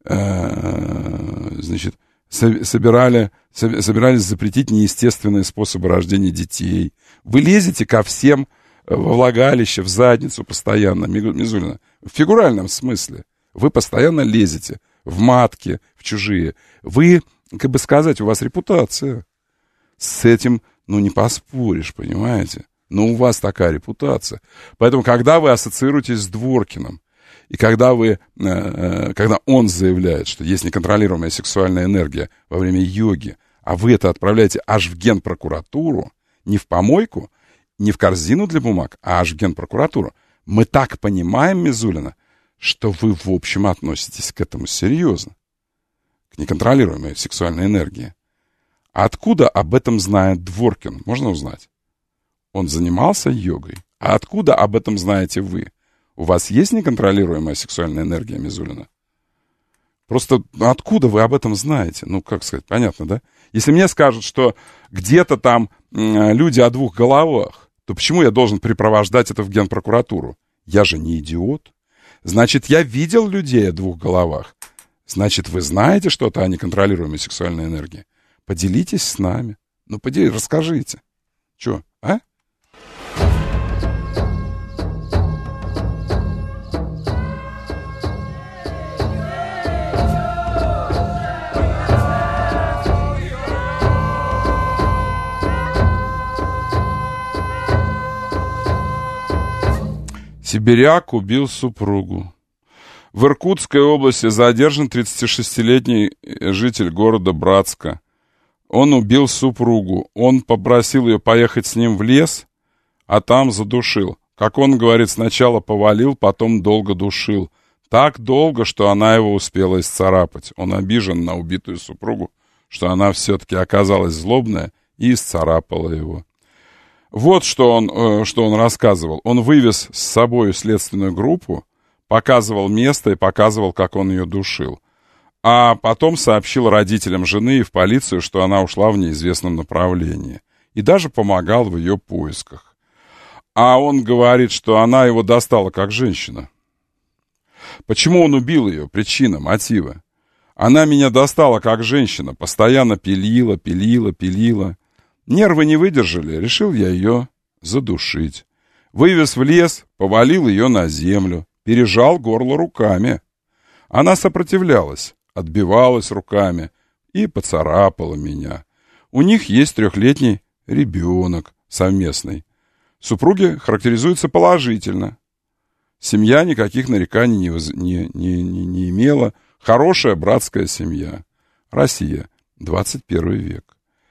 значит, собирали, собирались запретить неестественные способы рождения детей. Вы лезете ко всем во влагалище, в задницу постоянно, Мизулина. В фигуральном смысле. Вы постоянно лезете в матки, в чужие. Вы, как бы сказать, у вас репутация. С этим, ну, не поспоришь, понимаете? Но у вас такая репутация. Поэтому, когда вы ассоциируетесь с Дворкиным, и когда вы, когда он заявляет, что есть неконтролируемая сексуальная энергия во время йоги, а вы это отправляете аж в Генпрокуратуру, не в помойку, не в корзину для бумаг, а аж в Генпрокуратуру, мы так понимаем, Мизулина, что вы, в общем, относитесь к этому серьезно, к неконтролируемой сексуальной энергии. А откуда об этом знает Дворкин? Можно узнать? Он занимался йогой. А откуда об этом знаете вы? У вас есть неконтролируемая сексуальная энергия, Мизулина? Просто откуда вы об этом знаете? Ну, как сказать, понятно, да? Если мне скажут, что где-то там м- люди о двух головах, то почему я должен припровождать это в Генпрокуратуру? Я же не идиот. Значит, я видел людей о двух головах. Значит, вы знаете что-то о неконтролируемой сексуальной энергии? Поделитесь с нами. Ну, поделитесь, расскажите. Че, а? Сибиряк убил супругу. В Иркутской области задержан тридцатишестилетний житель города Братска. Он убил супругу. Он попросил ее поехать с ним в лес, а там задушил. Как он говорит, сначала повалил, потом долго душил. Так долго, что она его успела исцарапать. Он обижен на убитую супругу, что она все-таки оказалась злобная и исцарапала его. Вот что он, что он рассказывал. Он вывез с собой следственную группу, показывал место и показывал, как он ее душил. А потом сообщил родителям жены и в полицию, что она ушла в неизвестном направлении. И даже помогал в ее поисках. А он говорит, что она его достала как женщина. Почему он убил ее? Причина, мотивы. Она меня достала как женщина, постоянно пилила, пилила, пилила. Нервы не выдержали, решил я ее задушить. Вывез в лес, повалил ее на землю, пережал горло руками. Она сопротивлялась, отбивалась руками и поцарапала меня. У них есть трехлетний ребенок совместный. Супруги характеризуются положительно. Семья никаких нареканий не, не, не, не, не имела. Хорошая братская семья. Россия, двадцать первый век.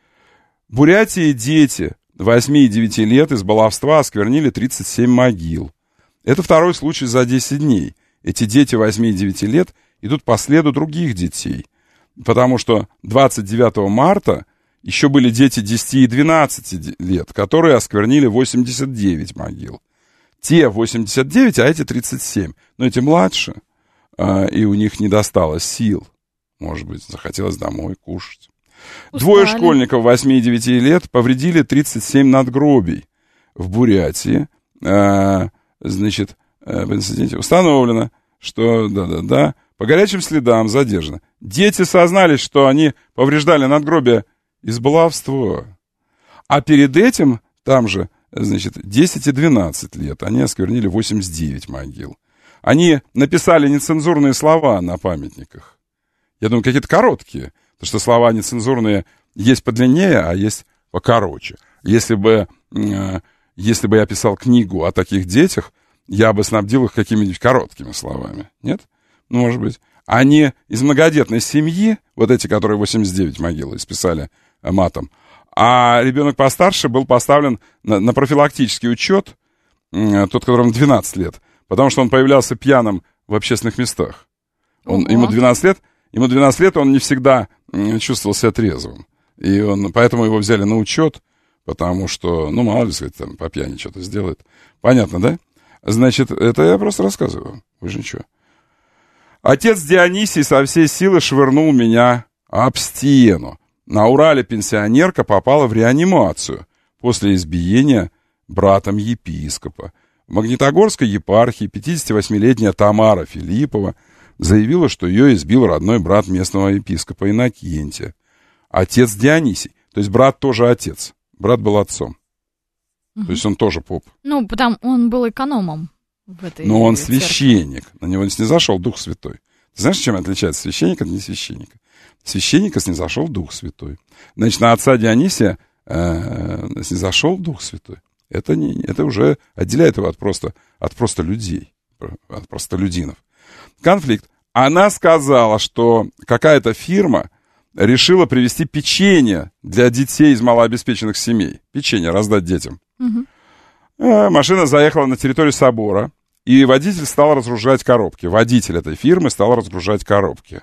В Бурятии дети восьми и девяти лет из баловства осквернили тридцать семь могил. Это второй случай за десять дней. Эти дети восьми и девяти лет идут по следу других детей. Потому что двадцать девятого марта еще были дети десяти и двенадцати лет, которые осквернили восемьдесят девять могил. Те восемьдесят девять, а эти тридцать семь. Но эти младше, а, и у них не досталось сил. Может быть, захотелось домой кушать. Устали. Двое школьников восьми и девяти лет повредили тридцать семь надгробий в Бурятии. А, значит, в инциденте установлено, что да-да-да, по горячим следам задержано. Дети сознались, что они повреждали надгробия из баловства. А перед этим там же, значит, десять и двенадцать лет они осквернили восемьдесят девять могил. Они написали нецензурные слова на памятниках. Я думаю, какие-то короткие. Потому что слова нецензурные есть подлиннее, а есть покороче. Если бы, э, если бы я писал книгу о таких детях, я бы снабдил их какими-нибудь короткими словами. Нет? Ну, может быть. Они из многодетной семьи, вот эти, которые восемьдесят девять могил исписали матом, а ребенок постарше был поставлен на, на профилактический учет, э, тот, которому двенадцать лет, потому что он появлялся пьяным в общественных местах. Он, ему двенадцать лет, ему двенадцать лет, он не всегда чувствовал себя трезвым. И он, поэтому его взяли на учет, потому что, ну, мало ли, сказать, там, по пьяни что-то сделает. Понятно, да? Значит, это я просто рассказываю. Вы же ничего. Отец Дионисий со всей силы швырнул меня об стену. На Урале пенсионерка попала в реанимацию после избиения братом епископа. В Магнитогорской епархии пятидесятивосьмилетняя Тамара Филиппова заявила, что ее избил родной брат местного епископа Иннокентия. Отец Дионисий. То есть брат тоже отец. Брат был отцом. Угу. То есть он тоже поп. Ну, потому он был экономом в этой Но он церкви. Священник. На него не снизошел Дух Святой. Ты знаешь, чем отличается священник от несвященника? Священника снизошел Дух Святой. Значит, на отца Дионисия э, снизошел Дух Святой. Это, не, это уже отделяет его от просто, от просто людей, от простолюдинов. Конфликт. Она сказала, что какая-то фирма решила привезти печенье для детей из малообеспеченных семей. Печенье раздать детям. Угу. Машина заехала на территорию собора, и водитель стал разгружать коробки. Водитель этой фирмы стал разгружать коробки.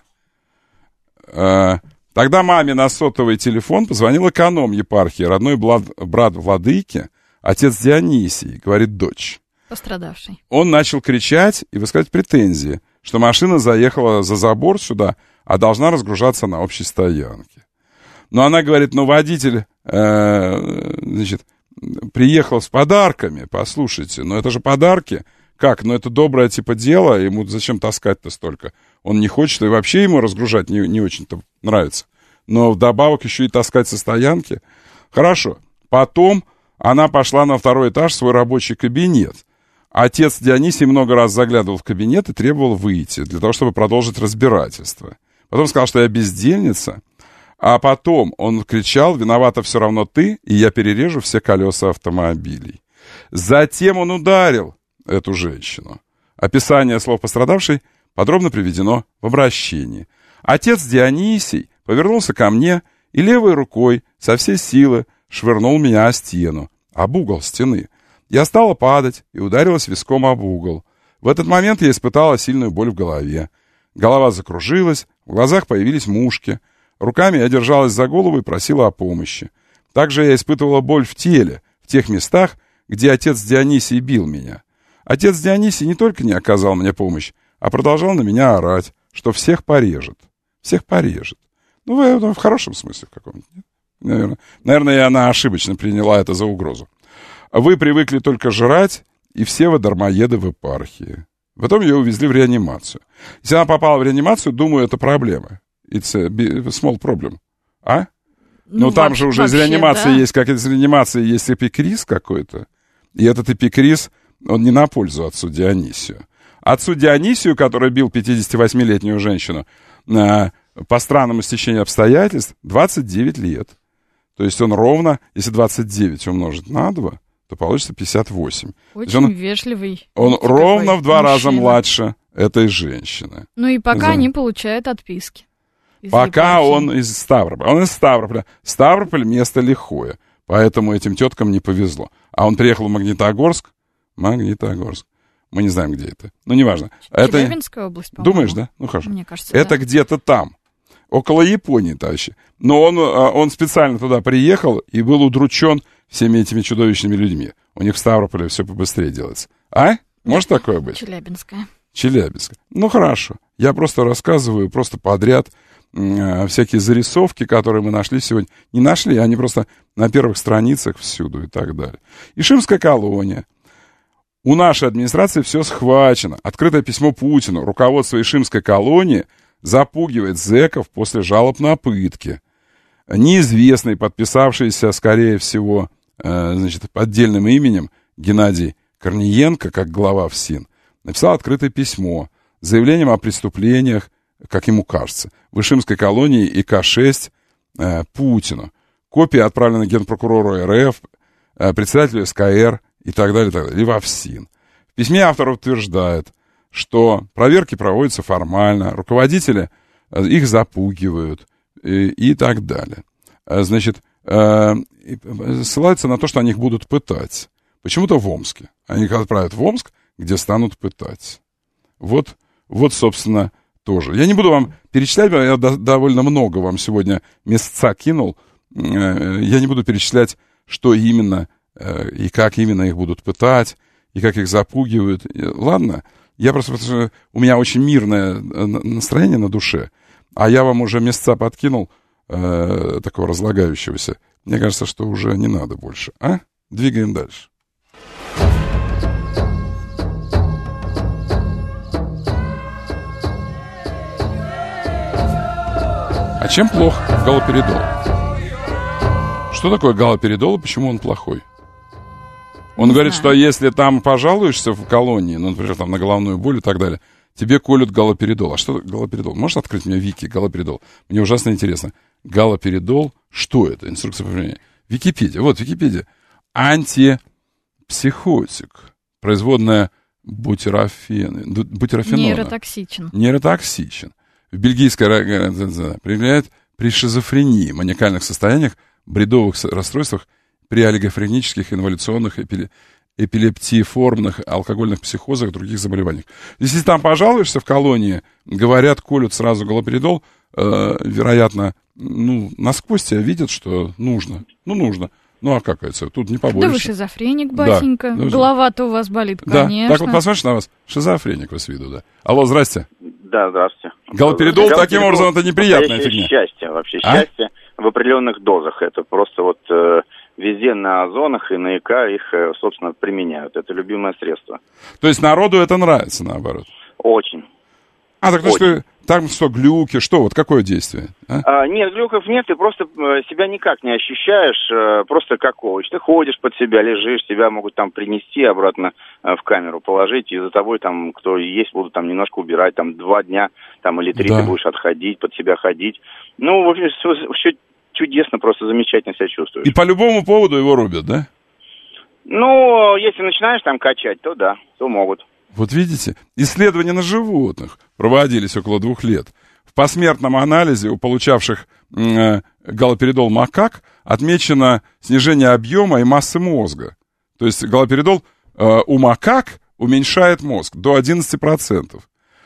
Тогда маме на сотовый телефон позвонил эконом епархии, родной брат владыки, отец Дионисий, говорит дочь. Пострадавший. Он начал кричать и высказать претензии, что машина заехала за забор сюда, а должна разгружаться на общей стоянке. Но она говорит, ну, водитель, э, значит, приехал с подарками, послушайте, ну, это же подарки. Как? Ну, это доброе типа дело, ему зачем таскать-то столько? Он не хочет, и вообще ему разгружать не, не очень-то нравится. Но вдобавок еще и таскать со стоянки. Хорошо. Потом она пошла на второй этаж в свой рабочий кабинет. Отец Дионисий много раз заглядывал в кабинет и требовал выйти для того, чтобы продолжить разбирательство. Потом сказал, что я бездельница. А потом он кричал, виновата все равно ты, и я перережу все колеса автомобилей. Затем он ударил эту женщину. Описание слов пострадавшей подробно приведено в обращении. Отец Дионисий повернулся ко мне и левой рукой со всей силы швырнул меня о стену, об угол стены. Я стала падать и ударилась виском об угол. В этот момент я испытала сильную боль в голове. Голова закружилась, в глазах появились мушки. Руками я держалась за голову и просила о помощи. Также я испытывала боль в теле, в тех местах, где отец Дионисий бил меня. Отец Дионисий не только не оказал мне помощь, а продолжал на меня орать, что всех порежет. Всех порежет. Ну, в, в хорошем смысле в каком-то. Наверное, наверное, она ошибочно приняла это за угрозу. Вы привыкли только жрать, и все вы дармоеды в епархии. Потом ее увезли в реанимацию. Если она попала в реанимацию, думаю, это проблема. It's a small problem. А? Ну, ну там же уже из реанимации да? есть, как из реанимации есть эпикриз какой-то. И этот эпикриз, он не на пользу отцу Дионисию. Отцу Дионисию, который бил пятидесятивосьмилетнюю женщину, э, по странному стечению обстоятельств, двадцать девять лет. То есть он ровно, если двадцать девять умножить на два, то получится пятьдесят восемь. Очень он, вежливый. Он ровно в два мужчина. раза младше этой женщины. Ну и пока За... они получают отписки. Пока епархии. Он из Ставрополя. Он из Ставрополя. Ставрополь — место лихое. Поэтому этим теткам не повезло. А он приехал в Магнитогорск. Магнитогорск. Мы не знаем, где это. Ну, неважно. Челябинская это... область, по-моему. Думаешь, да? Ну, хорошо. Мне кажется, это да. где-то там. Около Японии, товарищи. Но он, он специально туда приехал и был удручен всеми этими чудовищными людьми. У них в Ставрополе все побыстрее делается. А? Может такое быть? Челябинская. Челябинская. Ну, хорошо. Я просто рассказываю, просто подряд э, всякие зарисовки, которые мы нашли сегодня. Не нашли, они просто на первых страницах всюду и так далее. Ишимская колония. У нашей администрации все схвачено. Открытое письмо Путину. Руководство Ишимской колонии запугивает зэков после жалоб на пытки. Неизвестный, подписавшийся, скорее всего, э, значит, поддельным именем Геннадий Корниенко, как глава ФСИН, написал открытое письмо с заявлением о преступлениях, как ему кажется, в Ишимской колонии и К шесть э, Путину. Копия отправлена генпрокурору РФ, э, председателю СКР и так далее, и так далее, и во ФСИН. В письме автор утверждает, что проверки проводятся формально, руководители э, их запугивают и, и так далее. Э, значит, э, ссылаются на то, что они их будут пытать. Почему-то в Омске. Они их отправят в Омск, где станут пытать. Вот, вот, собственно, тоже. Я не буду вам перечислять, я до, довольно много вам сегодня месяца кинул. Я не буду перечислять, что именно и как именно их будут пытать, и как их запугивают. Ладно, я просто, потому что у меня очень мирное настроение на душе, а я вам уже месяца подкинул э, такого разлагающегося. Мне кажется, что уже не надо больше. А? Двигаем дальше. А чем плох галоперидол? Что такое галоперидол и почему он плохой? Он не говорит, знаю. Что если там пожалуешься в колонии, ну, например, там на головную боль и так далее, тебе колют галоперидол. А что галоперидол? Можешь открыть мне вики галоперидол? Мне ужасно интересно. Галоперидол, что это? Инструкция по применению. Википедия. Вот, Википедия. Антипсихотик. Производная бутирофен... бутирофенола. Нейротоксичен. Нейротоксичен. В бельгийской проявляет при шизофрении, маниакальных состояниях, бредовых расстройствах, при олигофренических, инволюционных, эпиле... эпилептиеформных, алкогольных психозах, других заболеваниях. Если там пожалуешься в колонии, говорят, колют сразу галоперидол, э, вероятно, ну, насквозь тебя видят, что нужно. Ну, нужно. Ну, а как это? Тут не поборешься. Да вы шизофреник, батенька. Да. Голова-то у вас болит, да. конечно. Так вот, посмотришь на вас. Шизофреник вы с виду, да. Алло, здрасте. Да, здравствуйте. Галоперидол, Галоперидол таким образом, это неприятная фигня. Счастье, вообще а? счастье в определенных дозах. Это просто вот э, везде на озонах и на ИК их, э, собственно, применяют. Это любимое средство. То есть народу это нравится, наоборот? Очень. А, так что там что, глюки, что, вот какое действие? А? А, нет, глюков нет, ты просто себя никак не ощущаешь, просто как овощ. Ты ходишь под себя, лежишь, тебя могут там принести обратно в камеру, положить, и за тобой там, кто есть, будут там немножко убирать, там два дня там, или три да. ты будешь отходить, под себя ходить. Ну, в общем, все, все чудесно, просто замечательно себя чувствуешь. И по любому поводу его рубят, да? Ну, если начинаешь там качать, то да, то могут. Вот видите, исследования на животных проводились около двух лет. В посмертном анализе у получавших э, галоперидол макак отмечено снижение объема и массы мозга. То есть галоперидол э, у макак уменьшает мозг до одиннадцати процентов.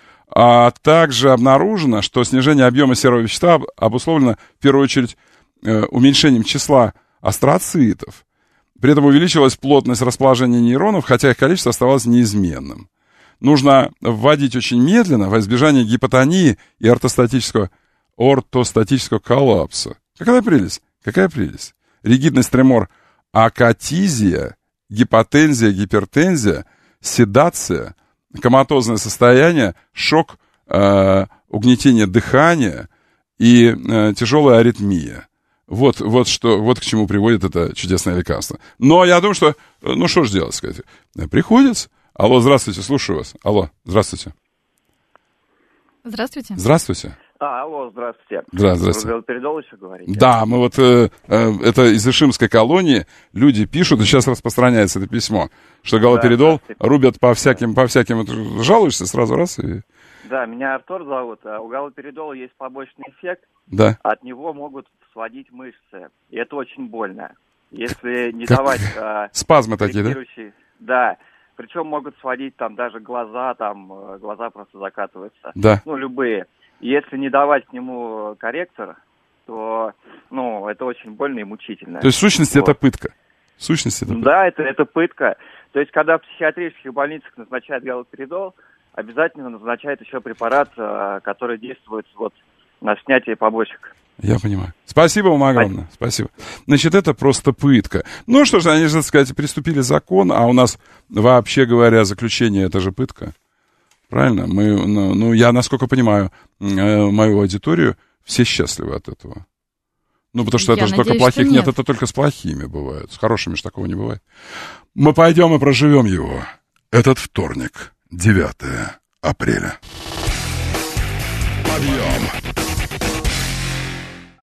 А также обнаружено, что снижение объема серого вещества обусловлено в первую очередь э, уменьшением числа астроцитов. При этом увеличилась плотность расположения нейронов, хотя их количество оставалось неизменным. Нужно вводить очень медленно во избежание гипотонии и ортостатического, ортостатического коллапса. Какая прелесть? Какая прелесть? Ригидность, тремор, акатизия, гипотензия, гипертензия, седация, коматозное состояние, шок, э, угнетение дыхания и э, тяжелая аритмия. Вот, вот, что, вот к чему приводит это чудесное лекарство. Но я думаю, что... Ну, что же делать, сказать? Приходится. Алло, здравствуйте, слушаю вас. Алло, здравствуйте. Здравствуйте. Здравствуйте. А, алло, здравствуйте. Да, здравствуйте. Вы галоперидол еще говорите? Да, мы вот... Э, э, это из Ишимской колонии люди пишут, и сейчас распространяется это письмо, что галоперидол да, рубят по всяким... По всяким вот, жалуешься сразу раз и... Да, меня Артур зовут. А у галоперидола есть побочный эффект. Да. От него могут сводить мышцы. И это очень больно. Если не давать... А, спазмы такие, да? Да. Причем могут сводить там даже глаза, там глаза просто закатываются. Да. Ну, любые. Если не давать к нему корректор, то, ну, это очень больно и мучительно. То есть в сущности вот. это пытка? В сущности это пытка? Да, это, это пытка. То есть когда в психиатрических больницах назначают галоперидол, обязательно назначают еще препарат, который действует вот на снятие побочек. Я понимаю. Спасибо вам огромное. Спасибо. Значит, это просто пытка. Ну что ж, они же, так сказать, приступили закон, а у нас, вообще говоря, заключение — это же пытка. Правильно? Мы, ну, ну, я, насколько понимаю, э, мою аудиторию, все счастливы от этого. Ну, потому что я это же только плохих нет. нет, это только с плохими бывает. С хорошими же такого не бывает. Мы пойдем и проживем его. Этот вторник, девятое апреля. Подъем!